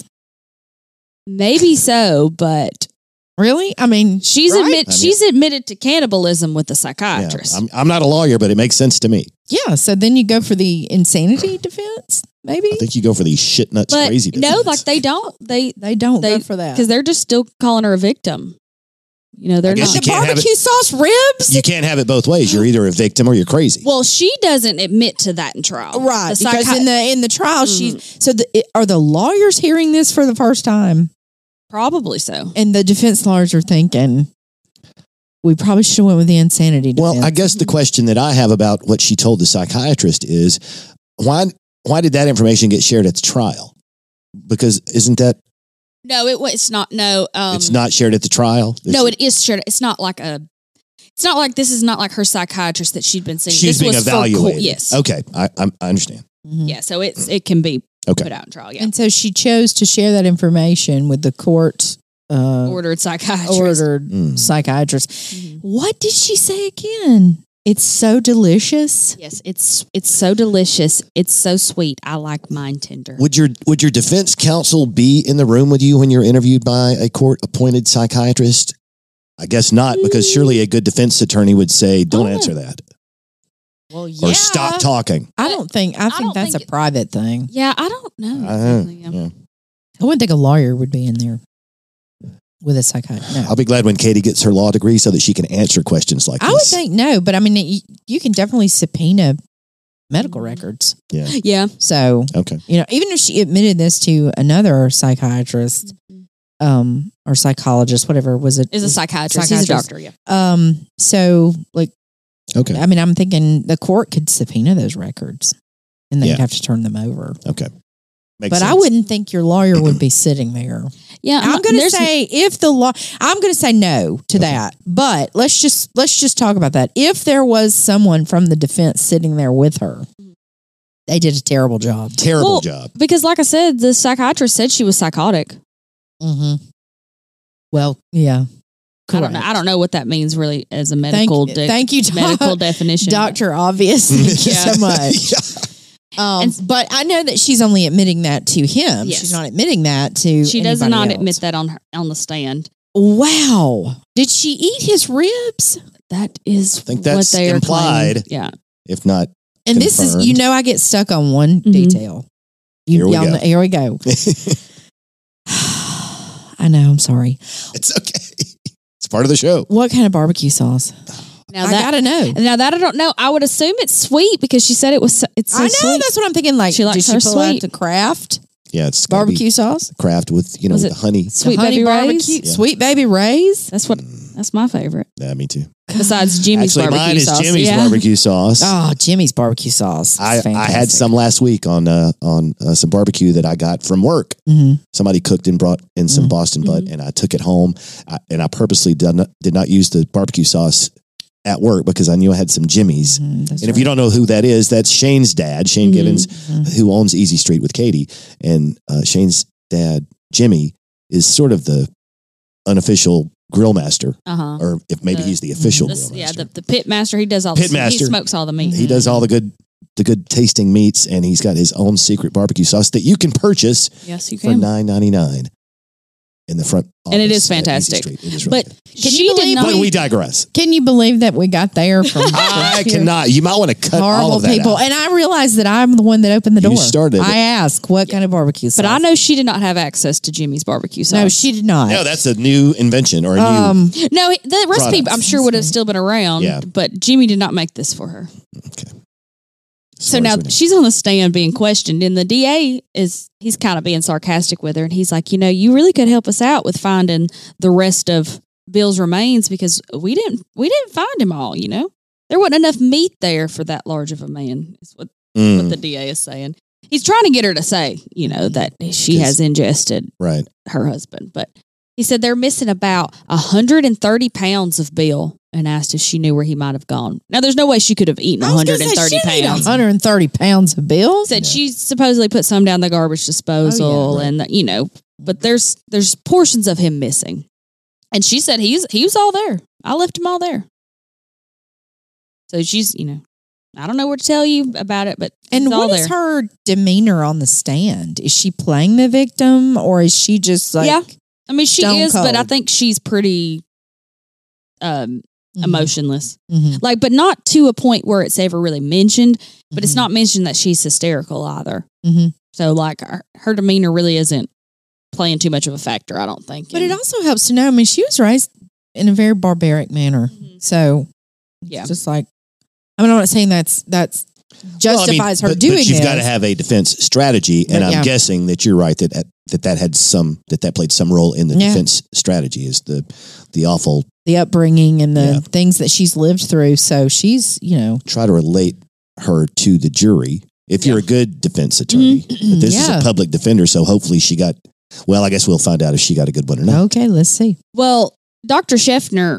Maybe so, but Really? I mean, she's right? she's admitted to cannibalism with the Yeah, psychiatrist. I'm not a lawyer, but it makes sense to me. Yeah. So then you go for the insanity defense, maybe? I think you go for these shit nuts but crazy defense. no, like they don't They don't They- go for that. because they're just still calling her a victim. You know, they're I guess not. The you can't have barbecue sauce ribs? You can't have it both ways. You're either a victim or you're crazy. Well, she doesn't admit to that in trial, Right. The Because in the trial, Mhm. are the lawyers hearing this for the first time? probably so. And the defense lawyers are thinking, we probably should have went with the insanity defense. Well, I guess the question that I have about what she told the psychiatrist is why did that information get shared at the trial? Because isn't that No, it's not. No, it's not shared at the trial? No, it is shared. It's not like this is not like her psychiatrist that she'd been seeing. She's This being was for court. evaluated. Yes. Okay, I understand. Mhm. Yeah. So it can be Okay. put out in trial. Yeah. And so she chose to share that information with the court Ordered psychiatrist. ordered Mm. psychiatrist. Mhm. What did she say again? It's so delicious. Yes, it's so delicious. It's so sweet. I like mine tender. Would your defense counsel be in the room with you when you're interviewed by a court appointed psychiatrist? I guess not, because surely a good defense attorney would say, "Don't Oh. answer that," Well, yeah. or "Stop talking." I think don't that's think a private thing. Yeah, I don't know. exactly, yeah. Yeah. I wouldn't think a lawyer would be in there with a psychiatrist. No. I'll be glad when Katie gets her law degree so that she can answer questions like I this. would think no, but I mean, you can definitely subpoena medical records. Yeah. Yeah. So, Okay. even if she admitted this to another psychiatrist, or psychologist, whatever, Is a psychiatrist. He's a Psychiatrist. doctor. Yeah. So like, Okay. I mean, I'm thinking the court could subpoena those records and they'd Yeah. have to turn them over. Okay. Makes But I sense. wouldn't think your lawyer would be sitting there. Yeah. I'm going to there's- say I'm going to say no to that. But let's just talk about that. If there was someone from the defense sitting there with her, they did a terrible job. Terrible Well, job. because, like I said, the psychiatrist said she was psychotic. Mm-hmm. Well, yeah. I don't know. I don't know what that means really as a medical Thank you, medical definition. Dr. Obvious. Thank you Yeah. so much. Yeah. But I know that she's only admitting that to him. Yes. She's not admitting that to She does anybody not else. admit that on the stand. Wow. Did she eat his ribs? That is think what that's they are claiming. implied. Yeah. If not, And this is, Confirmed. I get stuck on one Mhm. detail. Here we y'all go. know- here we go. I know. I'm sorry. it's okay. It's part of the show. What kind of barbecue sauce? Now I that gotta know. now that I don't know. I would assume it's sweet because she said it's so I know. sweet. That's what I'm thinking. Like, She likes did she her pull out sweet. the Kraft Yeah, it's gotta be barbecue sauce? Kraft with Was the it honey. Sweet The honey Baby barbecue, Ray's? Yeah. Sweet Baby Ray's. That's what That's my favorite. Yeah, me too. Besides Jimmy's Actually, barbecue mine is sauce. Jimmy's yeah. barbecue sauce. Oh, Jimmy's barbecue sauce. I had some last week on some barbecue that I got from work. Mm-hmm. Somebody cooked and brought in some Mm. Boston butt, and I took it home. And I purposely did not use the barbecue sauce at work because I knew I had some Jimmy's. And if you don't know who that is, that's Shane's dad, Shane Gibbons, who owns Easy Street with Katie. And Shane's dad, Jimmy, is sort of the unofficial grill master, or if maybe he's the official grill master. Yeah, the pit master. He does all Pit the master. He smokes all the meat. He does all the good tasting meats, and he's got his own secret barbecue sauce that you can purchase Yes, you for can. $9.99 in the front. And it is office at Easy fantastic. Street. It is really But good. she you did believe not. But we digress. Can you believe that we got there from I cannot. You might want to cut all horrible of that people? out. And I realized that I'm the one that opened the You door. started it. I asked what kind of barbecue sauce. But I know she did not have access to Jimmy's barbecue sauce. No, she did not. No, that's a new invention or a new. No, the recipe Products. I'm sure would have still been around. Yeah. But Jimmy did not make this for her. Okay. So now she's on the stand being questioned, and the DA he's kind of being sarcastic with her, and he's like, you really could help us out with finding the rest of Bill's remains because we didn't find him all. There wasn't enough meat there for that large of a man. Is what the DA is saying. He's trying to get her to say, that she has ingested right. her husband, but he said they're missing about 130 pounds of Bill. And asked if she knew where he might have gone. Now, there's no way she could have eaten 130 pounds. 130 pounds of bills? Said she supposedly put some down the garbage disposal, and but there's portions of him missing. And she said he was all there. I left him all there. So she's I don't know what to tell you about it, but And he's all what is there. her demeanor on the stand? Is she playing the victim, or is she just like? Yeah, I mean she stone is, but I cold? think she's pretty emotionless. Mhm. Like, but not to a point where it's ever really mentioned, but it's Mhm. not mentioned that she's hysterical either. Mhm. So, like, her demeanor really isn't playing too much of a factor, I don't think. But it also helps to know. I mean, she was raised in a very barbaric manner, so Yeah. it's just like I'm not saying that's justifies her doing But you've got to this. have a defense strategy, and But, I'm yeah. guessing that you're right that had that played some role in the Yeah. defense strategy. Is the awful the upbringing and the Yeah. things that she's lived through. So she's, try to relate her to the jury. If you're a good defense attorney, but this is Yeah. a public defender, so hopefully she got. Well, I guess we'll find out if she got a good one or not. okay. Let's see. Well, Dr. Scheffner,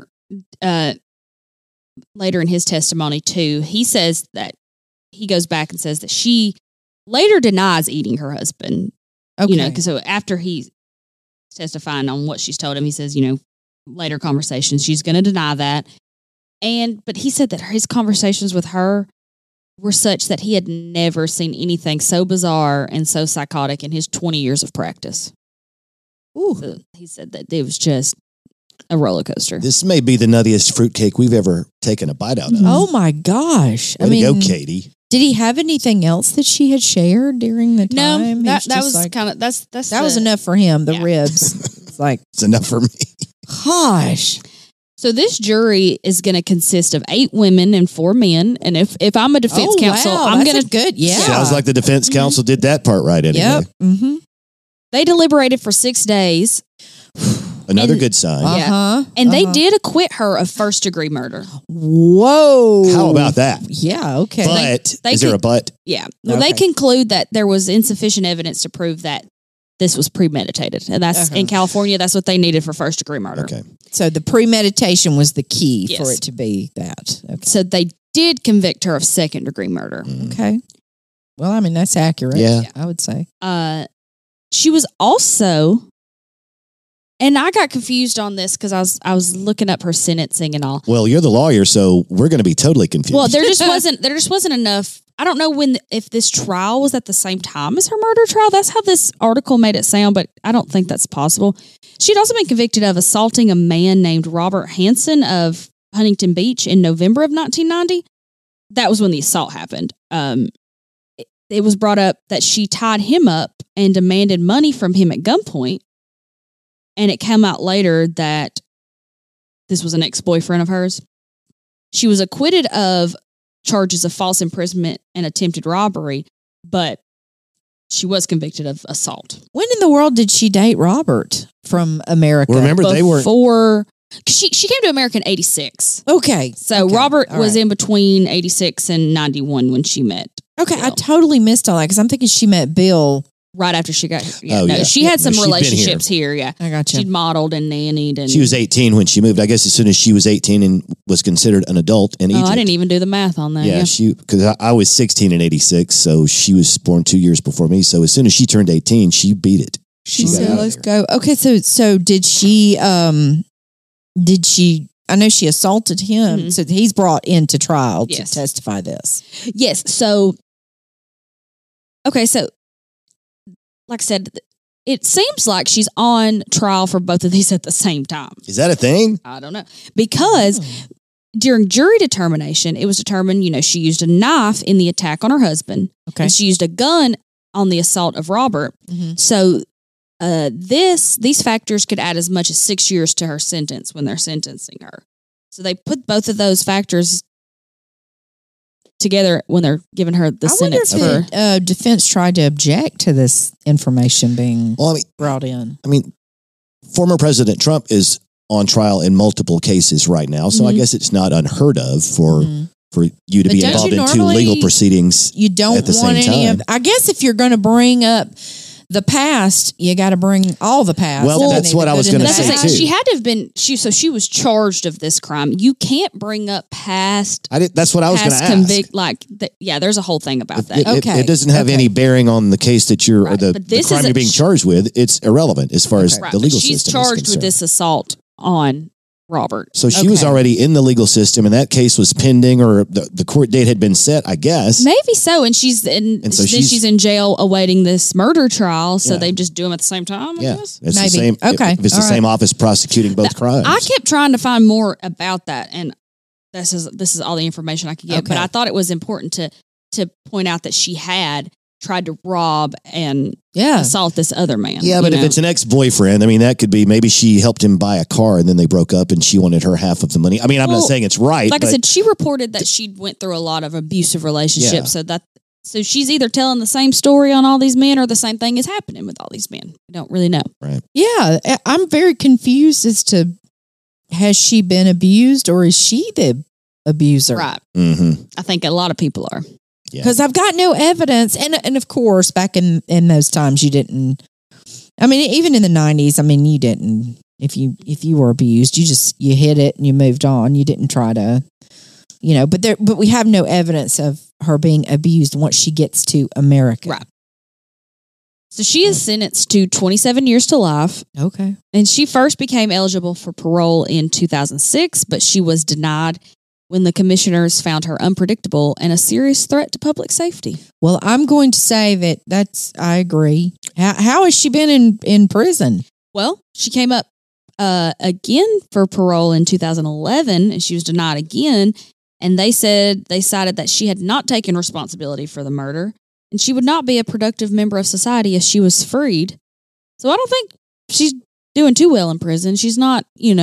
later in his testimony too, he says that he goes back and says that she later denies eating her husband. Okay. Because so after he's testifying on what she's told him, he says, later conversations, she's going to deny that. But he said that his conversations with her were such that he had never seen anything so bizarre and so psychotic in his 20 years of practice. Ooh. So he said that it was just a roller coaster. This may be the nuttiest fruitcake we've ever taken a bite out of. Oh my gosh. Way to go, Katie. Did he have anything else that she had shared during the No, time? that He's just was like- kind of that's that was enough for him. The Yeah. ribs. It's like, It's enough for me. gosh. So this jury is going to consist of 8 women and 4 men. And if I'm a defense counsel, wow, I'm that's going a good. Yeah. Sounds like the defense counsel did that part right anyway. Yep. Mm-hmm. They deliberated for 6 days, Another And- good sign. Yeah. Uh-huh. and they did acquit her of first-degree murder. Whoa. How about that? Yeah. Okay. But they is there a could- but? Yeah. Well, they Okay. conclude that there was insufficient evidence to prove that this was premeditated. And that's in California, that's what they needed for first-degree murder. Okay. So the premeditation was the key for Yes. it to be that. Okay. So they did convict her of second-degree murder. Okay. Well, I mean, that's accurate. Yeah. I would say. She was also, and I got confused on this because I was looking up her sentencing and all. Well, you're the lawyer, so we're going to be totally confused. Well, there just wasn't enough. I don't know if this trial was at the same time as her murder trial. That's how this article made it sound, but I don't think that's possible. She'd also been convicted of assaulting a man named Robert Hansen of Huntington Beach in November of 1990. That was when the assault happened. It was brought up that she tied him up and demanded money from him at gunpoint. And it came out later that this was an ex-boyfriend of hers. She was acquitted of charges of false imprisonment and attempted robbery, but she was convicted of assault. When in the world did she date Robert from America? Well, remember, they weren't. Before She came to America in 86. Okay. So Okay. Robert All was right. in between 86 and 91 when she met. Okay, I Bill. totally missed all that because I'm thinking she met Bill. Right after she got here. Oh, yeah. She had No, some she'd been relationships here. Yeah. I got you. She'd modeled and nannied. And She was 18 when she moved. I guess as soon as she was 18 and was considered an adult in Oh, Egypt. I didn't even do the math on that. Yeah, because I was 16 in 86, so she was born 2 years before me. So as soon as she turned 18, she beat it. She got said, out of "Let's here. go." Okay, so did she? I know she assaulted him, Mhm. so he's brought into trial Yes. to testify this. Yes. So, okay. So, like I said, it seems like she's on trial for both of these at the same time. Is that a thing? I don't know. Because during jury determination, it was determined, she used a knife in the attack on her husband. Okay. And she used a gun on the assault of Robert. Mhm. So these factors could add as much as 6 years to her sentence when they're sentencing her. So they put both of those factors together when they're giving her the I wonder sentence if for. the defense tried to object to this information being Well, brought in. I mean, former President Trump is on trial in multiple cases right now, so I Mhm. guess it's not unheard of for Mhm. you to But be don't involved you in two normally- legal proceedings. You don't At the want same any of. time. I guess if you're going to bring up the past, you got to bring all the past. Well, doesn't that's it? what The I was good and gonna the That's say, what I'm bad. saying. too. She had to have been. She was charged of this crime. You can't bring up past That's what I was going to past ask. convict. Yeah, there's a whole thing about that. Okay. It doesn't have Okay. any bearing on the case that you're, or Right. the But this crime is you're being charged with. It's irrelevant as far as Okay. Right, the but legal she's system charged is with concerned. this assault on Robert. So she was Okay. already in the legal system, and that case was pending, or the court date had been set, I guess. Maybe so, and she's in. And so then she's- she's in jail awaiting this murder trial. So Yeah. they just do them at the same time. I Yeah, guess. it's Maybe. the same. Okay. if it's the All same office prosecuting both crimes. I kept trying to find more about that, and this is all the information I could get. But Okay. I thought it was important to point out that she had tried to rob and Yeah. assault this other man. Yeah, but if it's an ex-boyfriend, I mean, that could be maybe she helped him buy a car and then they broke up and she wanted her half of the money. I mean, I'm Well, not saying it's right. like but I said, she reported that she went through a lot of abusive relationships. So she's either telling the same story on all these men or the same thing is happening with all these men. We don't really know. Yeah, I'm very confused as to has she been abused or is she the abuser? Right. Mhm. I think a lot of people are. Yeah. Because I've got no evidence, and of course, back in those times, you didn't. I mean, even in the 90s, I mean, you didn't. If you were abused, you hit it and you moved on. You didn't try to, But we have no evidence of her being abused once she gets to America. Right. So she is sentenced to 27 years to life. Okay. And she first became eligible for parole in 2006, but she was denied when the commissioners found her unpredictable and a serious threat to public safety. Well, I'm going to say I agree. How has she been in prison? Well, she came up again for parole in 2011, and she was denied again. And they cited that she had not taken responsibility for the murder, and she would not be a productive member of society if she was freed. So I don't think she's doing too well in prison. She's not,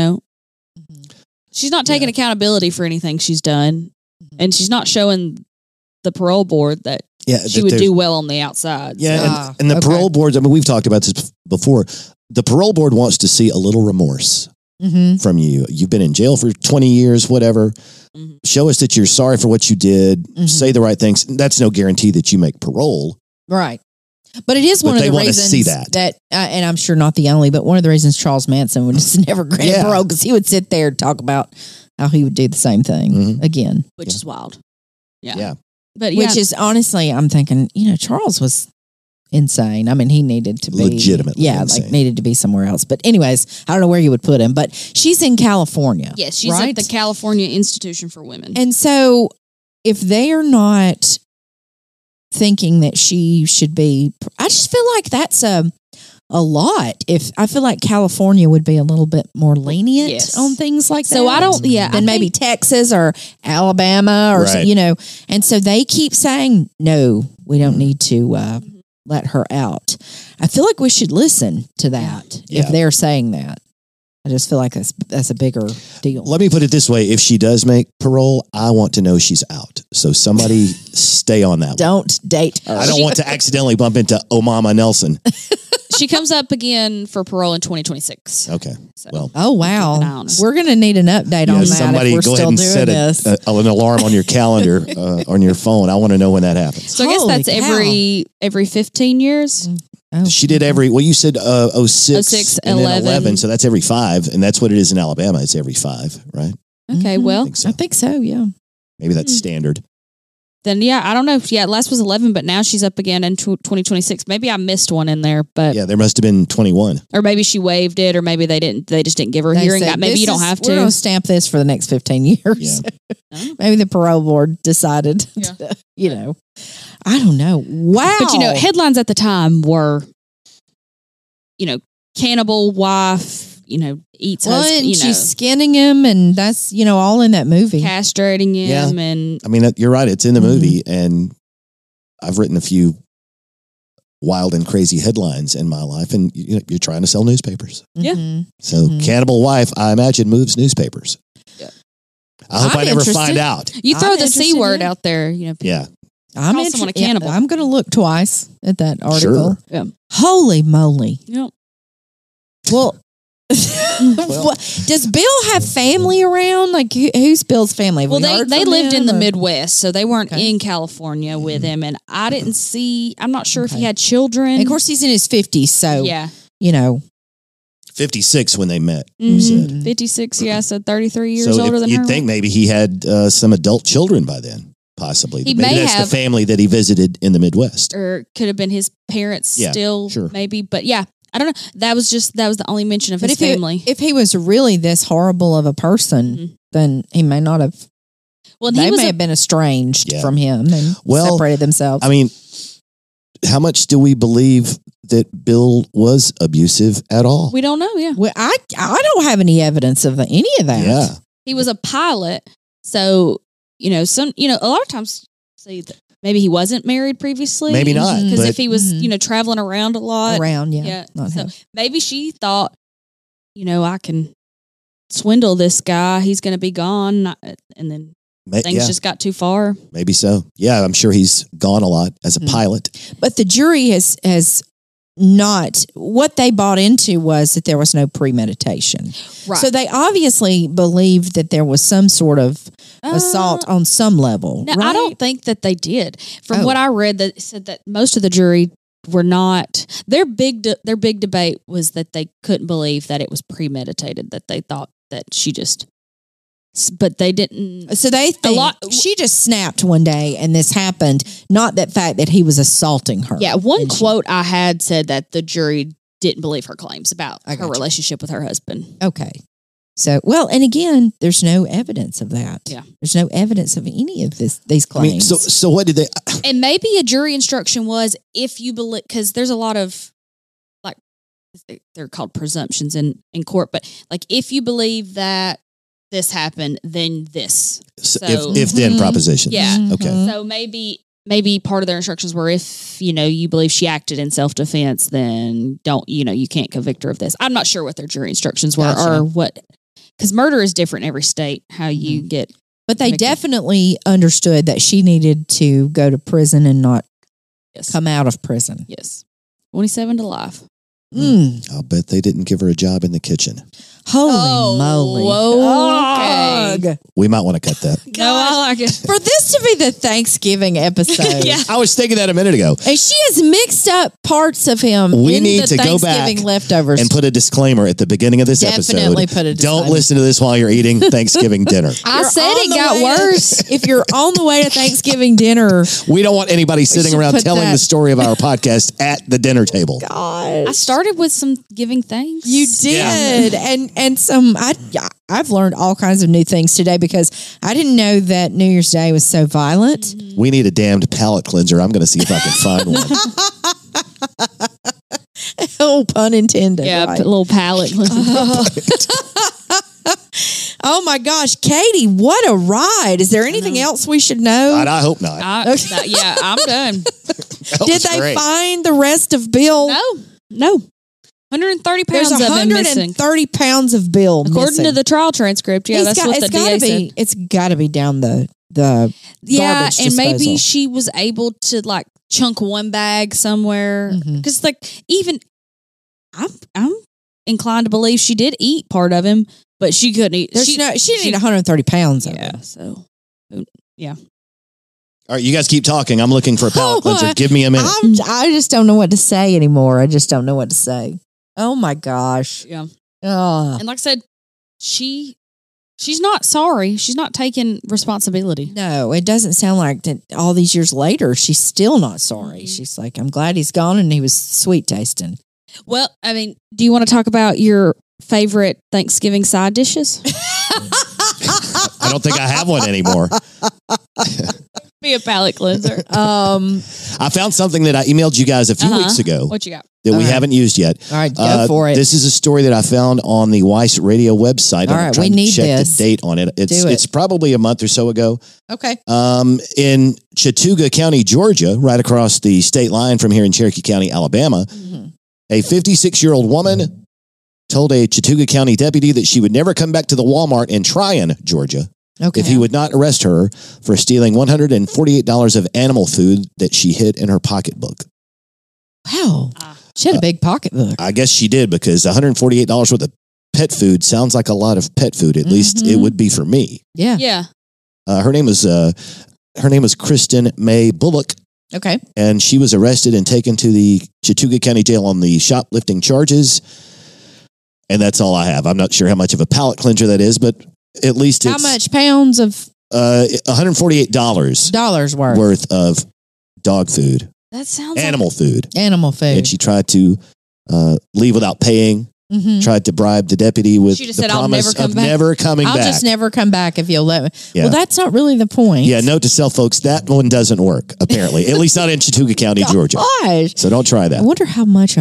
she's not taking accountability for anything she's done, and she's not showing the parole board that she would do well on the outside. Yeah, So- and the okay. parole board, I mean, we've talked about this before. The parole board wants to see a little remorse Mm-hmm. from you. You've been in jail for 20 years, whatever. Mhm. Show us that you're sorry for what you did. Mhm. Say the right things. That's no guarantee that you make parole. Right. But it is But one of they the want to reasons see that. and I'm sure not the only, but one of the reasons Charles Manson would just never grant Yeah. parole because he would sit there and talk about how he would do the same thing Mhm. again. which is wild. Yeah. Yeah. But Which is honestly, I'm thinking, Charles was insane. I mean, he needed to be Legitimately like insane. needed to be somewhere else. But anyways, I don't know where you would put him, but she's in California. yes, she's right? at the California Institution for Women. And so if they are not thinking that she should be, I just feel like that's a lot. If I feel like California would be a little bit more lenient Yes. on things like that. So I don't, yeah. Than I maybe think- Texas or Alabama or, Right. and so they keep saying, no, we don't need to let her out. I feel like we should listen to that Yeah. if they're saying that. I just feel like that's a bigger deal. Let me put it this way. If she does make parole, I want to know she's out. So somebody stay on that one. Don't date her. I don't want to accidentally bump into Omama Nelson. She comes up again for parole in 2026. Okay. So, Well, Oh wow, Keep an eye on her. we're going to need an update on that. somebody if we're go still ahead and doing set this. an alarm on your calendar, on your phone. I want to know when that happens. so I guess Holy that's cow. every 15 years. Oh, She did you said 06, 06, and then 11. 11. So that's every 5. And that's what it is in Alabama. It's every 5, right? Okay, Mhm. I well, think so. I think so. Yeah. Maybe that's standard. then yeah, I don't know. Yeah, last was 11, but now she's up again in 2026. Maybe I missed one in there, but Yeah, there must have been 21. or maybe she waived it, or maybe they didn't. They just didn't give her a They hearing. said, Maybe "This you don't is- have We're going to. to stamp this for the next 15 years. Oh. Maybe the parole board decided. Yeah. I don't know. Wow. But headlines at the time were, cannibal wife, eats well, husband, and she's skinning him, and that's all in that movie. castrating Yeah. him, and I mean, you're right. It's in the Mhm. movie. And I've written a few wild and crazy headlines in my life. And you're trying to sell newspapers. Yeah. Mhm. So Mhm. Cannibal Wife, I imagine, moves newspapers. Yeah. I hope I'm I never interested. find out. you throw I'm the C interested, word yeah. out there. Yeah. I'm Call someone a yeah, cannibal. I'm going to look twice at that article. Sure. Yeah. Holy moly. Yep. Well, does Bill have family around? Like, who's Bill's family? Have Well, we heard they from lived them, in the or- Midwest, so they weren't Okay. in California with him, and I didn't see. I'm not sure if Okay. he had children. And of course, he's in his 50s, so yeah, 56 when they met. Mhm. said. 56. Yeah, so 33 years So older than you'd her. think maybe he had some adult children by then, possibly. He maybe may that's have- the family that he visited in the Midwest. or could have been his parents Yeah, still, sure. maybe. But yeah, I don't know. That was the only mention of but his if family. if he was really this horrible of a person, Mhm. then he may not have. well, and They he was may a- have been estranged Yeah. from him and Well, separated themselves. I mean, how much do we believe that Bill was abusive at all? we don't know. Yeah, Well, I don't have any evidence of any of that. Yeah. he was a pilot, so a lot of times say that maybe he wasn't married previously. Maybe not. Mhm. because but if he was Mhm. traveling around a lot, Around, yeah. yeah. Not So him. maybe she thought, I can swindle this guy. He's going to be gone, and then things yeah, just got too far. maybe so. Yeah, I'm sure he's gone a lot as a Mhm. pilot. But the jury has not, what they bought into was that there was no premeditation. Right. So they obviously believed that there was some sort of assault on some level. No, right? I don't think that they did. From Oh. what I read, that said that most of the jury were not. Their big debate was that they couldn't believe that it was premeditated. That they thought that she just, but they didn't. So they think lot- she just snapped one day and this happened, not that fact that he was assaulting her. Yeah, one And she- quote I had said that the jury didn't believe her claims about I her gotcha. relationship with her husband. Okay. So, well, and again, there's no evidence of that. Yeah. There's no evidence of any of these I mean, claims. so what did they? And maybe a jury instruction was if you believe, because there's a lot of like they're called presumptions in court, but like if you believe that this happened, then this. So- if then Mhm. proposition. Yeah. Okay. Mhm. So maybe part of their instructions were if you believe she acted in self defense, then don't you can't convict her of this. I'm not sure what their jury instructions were Gotcha. or what, because murder is different in every state. How you get But they convicted. definitely understood that she needed to go to prison and not yes, come out of prison. yes, 27 to life. Mm. I'll bet they didn't give her a job in the kitchen. Holy Oh, moly. okay. Ugh. We might want to cut that. No, I like it. For this to be the Thanksgiving episode. Yeah. I was thinking that a minute ago. And she has mixed up parts of him We in need the to go Thanksgiving back leftovers. And put a disclaimer at the beginning of this Definitely episode. put a Don't disclaimer. listen to this while you're eating Thanksgiving dinner. I You're said on it the got way to- worse. If you're on the way to Thanksgiving dinner, We don't want anybody sitting should around put telling that- the story of our podcast at the dinner table. God, I started with some giving thanks. you did, and some. I've learned all kinds of new things today because I didn't know that New Year's Day was so violent. We need a damned palate cleanser. I'm going to see if I can find one. Oh, pun intended. Yeah, right? a little palate. Oh my gosh, Katie, what a ride! Is there anything else we should know? God, I hope not. Yeah, I'm done. That Did was they great. find the rest of Bill? No. 130 There's pounds of him missing. 130 pounds of Bill According missing. to the trial transcript, yeah, that's what the DA said. It's got to be down the Yeah, garbage and maybe disposal. she was able to like chunk one bag somewhere Mhm. because, like, even I'm inclined to believe she did eat part of him, but she couldn't eat. She didn't eat 130 pounds of Yeah, it. so All right, you guys keep talking. I'm looking for a palate cleanser. Give me a minute. I just don't know what to say anymore. I just don't know what to say. Oh my gosh. yeah. Oh. And like I said, she's not sorry. She's not taking responsibility. No, it doesn't sound like that all these years later, she's still not sorry. Mhm. She's like, I'm glad he's gone and he was sweet tasting. Well, I mean, do you want to talk about your favorite Thanksgiving side dishes? I don't think I have one anymore. Be a palate cleanser. I found something that I emailed you guys a few weeks ago What you got? that we All right. haven't used yet. All right, go for it. This is a story that I found on the Weiss Radio website. All I'm right, trying we need to check this. the date on it. Do it. It's probably a month or so ago. Okay. In Chattooga County, Georgia, right across the state line from here in Cherokee County, Alabama, Mhm. a 56-year-old woman told a Chattooga County deputy that she would never come back to the Walmart in Tryon, Georgia, Okay. if he would not arrest her for stealing $148 of animal food that she hid in her pocketbook. Wow. She had a big pocketbook. I guess she did, because $148 worth of pet food sounds like a lot of pet food. At least it Mhm. would be for me. Yeah. Yeah. Her name was Kristen May Bullock, Okay. and she was arrested and taken to the Chattooga County Jail on the shoplifting charges. And that's all I have. I'm not sure how much of a palate cleanser that is, but at least How it's much pounds of $148 dollars worth? worth of dog food, That sounds animal food. Animal food. And she tried to leave without paying, Mhm. tried to bribe the deputy with She just the said, "I'll promise never come of back." never coming I'll back. just never come back if you'll let me. Yeah. Well, that's not really the point. Yeah, note to self, folks, that one doesn't work, apparently. At least not in Chattooga County, Georgia. Gosh. So don't try I that. wonder how much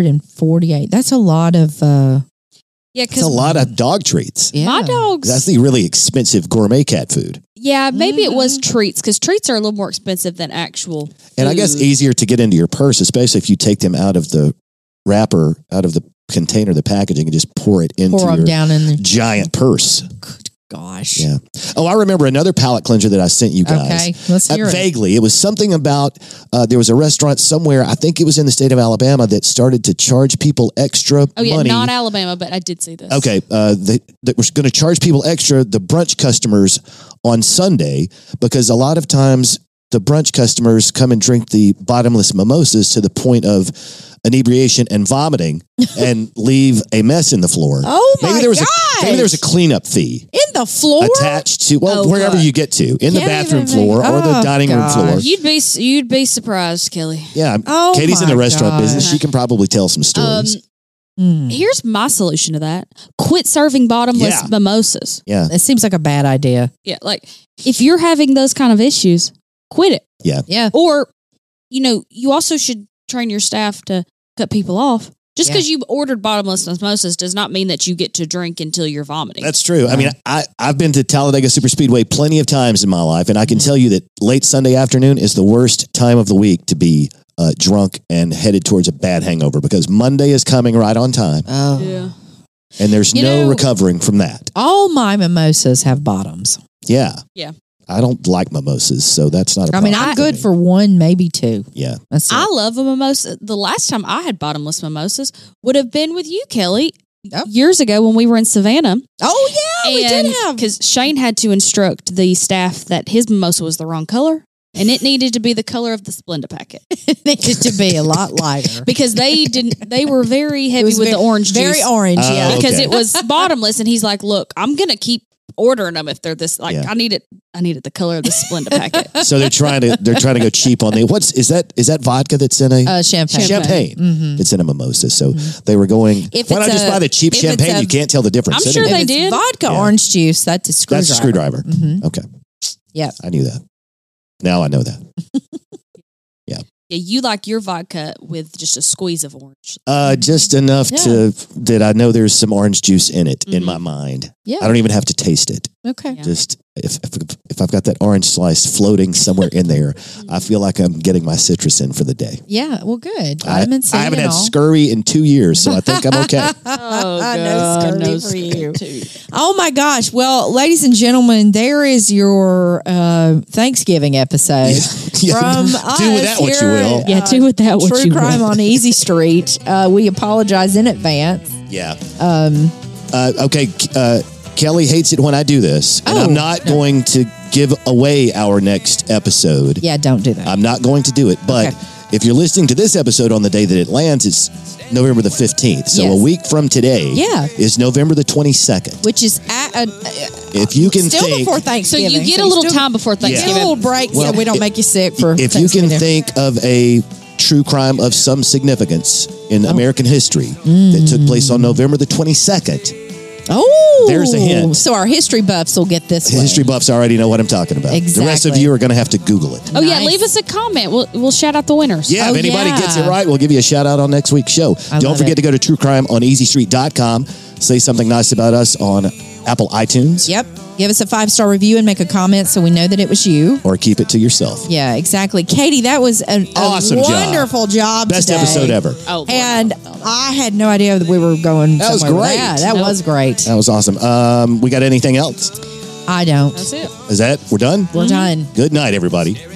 148. That's a lot of yeah, It's a because lot of dog treats. yeah. my dogs. That's the really expensive gourmet cat food. Yeah, maybe it was Mhm. treats because treats are a little more expensive than actual. And I guess food. easier to get into your purse, especially if you take them out of the wrapper, out of the container, the packaging, and just pour it into Pour them your down in the giant purse. gosh. Yeah. Oh, I remember another palate cleanser that I sent you guys. Okay, let's hear it. Vaguely, it was something about there was a restaurant somewhere. I think it was in the state of Alabama that started to charge people extra Oh yeah, money. not Alabama, but I did see this. Okay, they were going to charge people extra, the brunch customers, on Sunday, because a lot of times the brunch customers come and drink the bottomless mimosas to the point of inebriation and vomiting and leave a mess in the floor. Oh my maybe there was gosh. maybe there was a cleanup fee In the floor? attached to Oh, wherever God. you get to, in the Can't bathroom even floor make- or the oh, dining room gosh. floor. You'd be surprised, Kelly. Yeah, Oh Katie's in the my restaurant gosh. business. She can probably tell some stories. Mm. Here's my solution to that: quit serving bottomless Yeah. mimosas. Yeah, It seems like a bad idea. Yeah, like if you're having those kind of issues, quit it. Yeah. Or, you also should train your staff to cut people off. Just Yeah. because you ordered bottomless mimosas does not mean that you get to drink until you're vomiting. that's true. I mean, I've been to Talladega Superspeedway plenty of times in my life, and I can tell you that late Sunday afternoon is the worst time of the week to be drunk and headed towards a bad hangover, because Monday is coming right on time, Oh. yeah. and there's You no know- recovering from that. All my mimosas have bottoms. Yeah. Yeah. I don't like mimosas, so that's not a I problem. mean, I'm good for one, maybe two. Yeah. That's it. I love a mimosa. The last time I had bottomless mimosas would have been with you, Kelly, Oh. years ago when we were in Savannah. Oh, yeah, we did have. Because Shane had to instruct the staff that his mimosa was the wrong color and it needed to be the color of the Splenda packet It needed to be a lot lighter. because they were very It heavy was with the orange juice. Very orange, Oh, yeah. Because okay. it was bottomless and he's like, look, I'm going to keep ordering them if they're this, like, Yeah. I needed the color of the Splenda packet. So they're trying to go cheap on the is that vodka that's in a Champagne. champagne? Mhm. It's in a mimosa. So they were going, If why not it's just a- buy the cheap if it's champagne? a- You can't tell the difference. I'm sure anyway. they If it's did. vodka Yeah. orange juice, that's a screwdriver. That's a screwdriver. Mhm. Okay. Yep. I knew that. Now I know that. Yeah, you like your vodka with just a squeeze of orange. Just enough Yeah. that I know there's some orange juice in it in Mhm. my mind. Yeah. I don't even have to taste it. Okay. Yeah. Just if I've got that orange slice floating somewhere in there, I feel like I'm getting my citrus in for the day. Yeah. Well, good. Vitamin C. I haven't and had all. scurvy in 2 years, so I think I'm okay. Oh, No scurvy for you. Oh my gosh. Well, ladies and gentlemen, there is your Thanksgiving episode. Yeah. From Do us with that what you here will. at, Yeah, do with that what True you Crime will. on Easy Street. We apologize in advance. Yeah. Okay. Kelly hates it when I do this, and Oh, I'm not going to give away our next episode. Yeah, don't do that. I'm not going to do it. But Okay. if you're listening to this episode on the day that it lands, it's November the 15th. So Yes. a week from today Yeah. is November the 22nd. Which is at If you can still think, before So Thanksgiving. you get a little time before Get a Thanksgiving. little break Well, so we don't if- make you sick for if you can Thanksgiving. think of a true crime of some significance in Oh. American history that took place on November the 22nd, Oh, There's a hint. So our history buffs will get this one. history buffs already know what I'm talking about. The rest of Exactly. you are going to have to Google it. Oh, yeah. Nice. Leave us a comment. We'll shout out the winners. Yeah, Oh, if anybody yeah. gets it right, we'll give you a shout out on next week's show. I Don't love forget it. to go to truecrimeoneasystreet.com. Say something nice about us on Apple iTunes, Yep. Give us a 5-star review and make a comment so we know that it was you. or keep it to yourself. Yeah, exactly. Katie, that was a Awesome job. wonderful job. Best today. episode ever. Oh, Lord. And I had no idea that we were going That was somewhere with great. That Nope. was great. That was awesome. We got anything else? I don't. That's it. Is that we're done? We're done. Good night, everybody.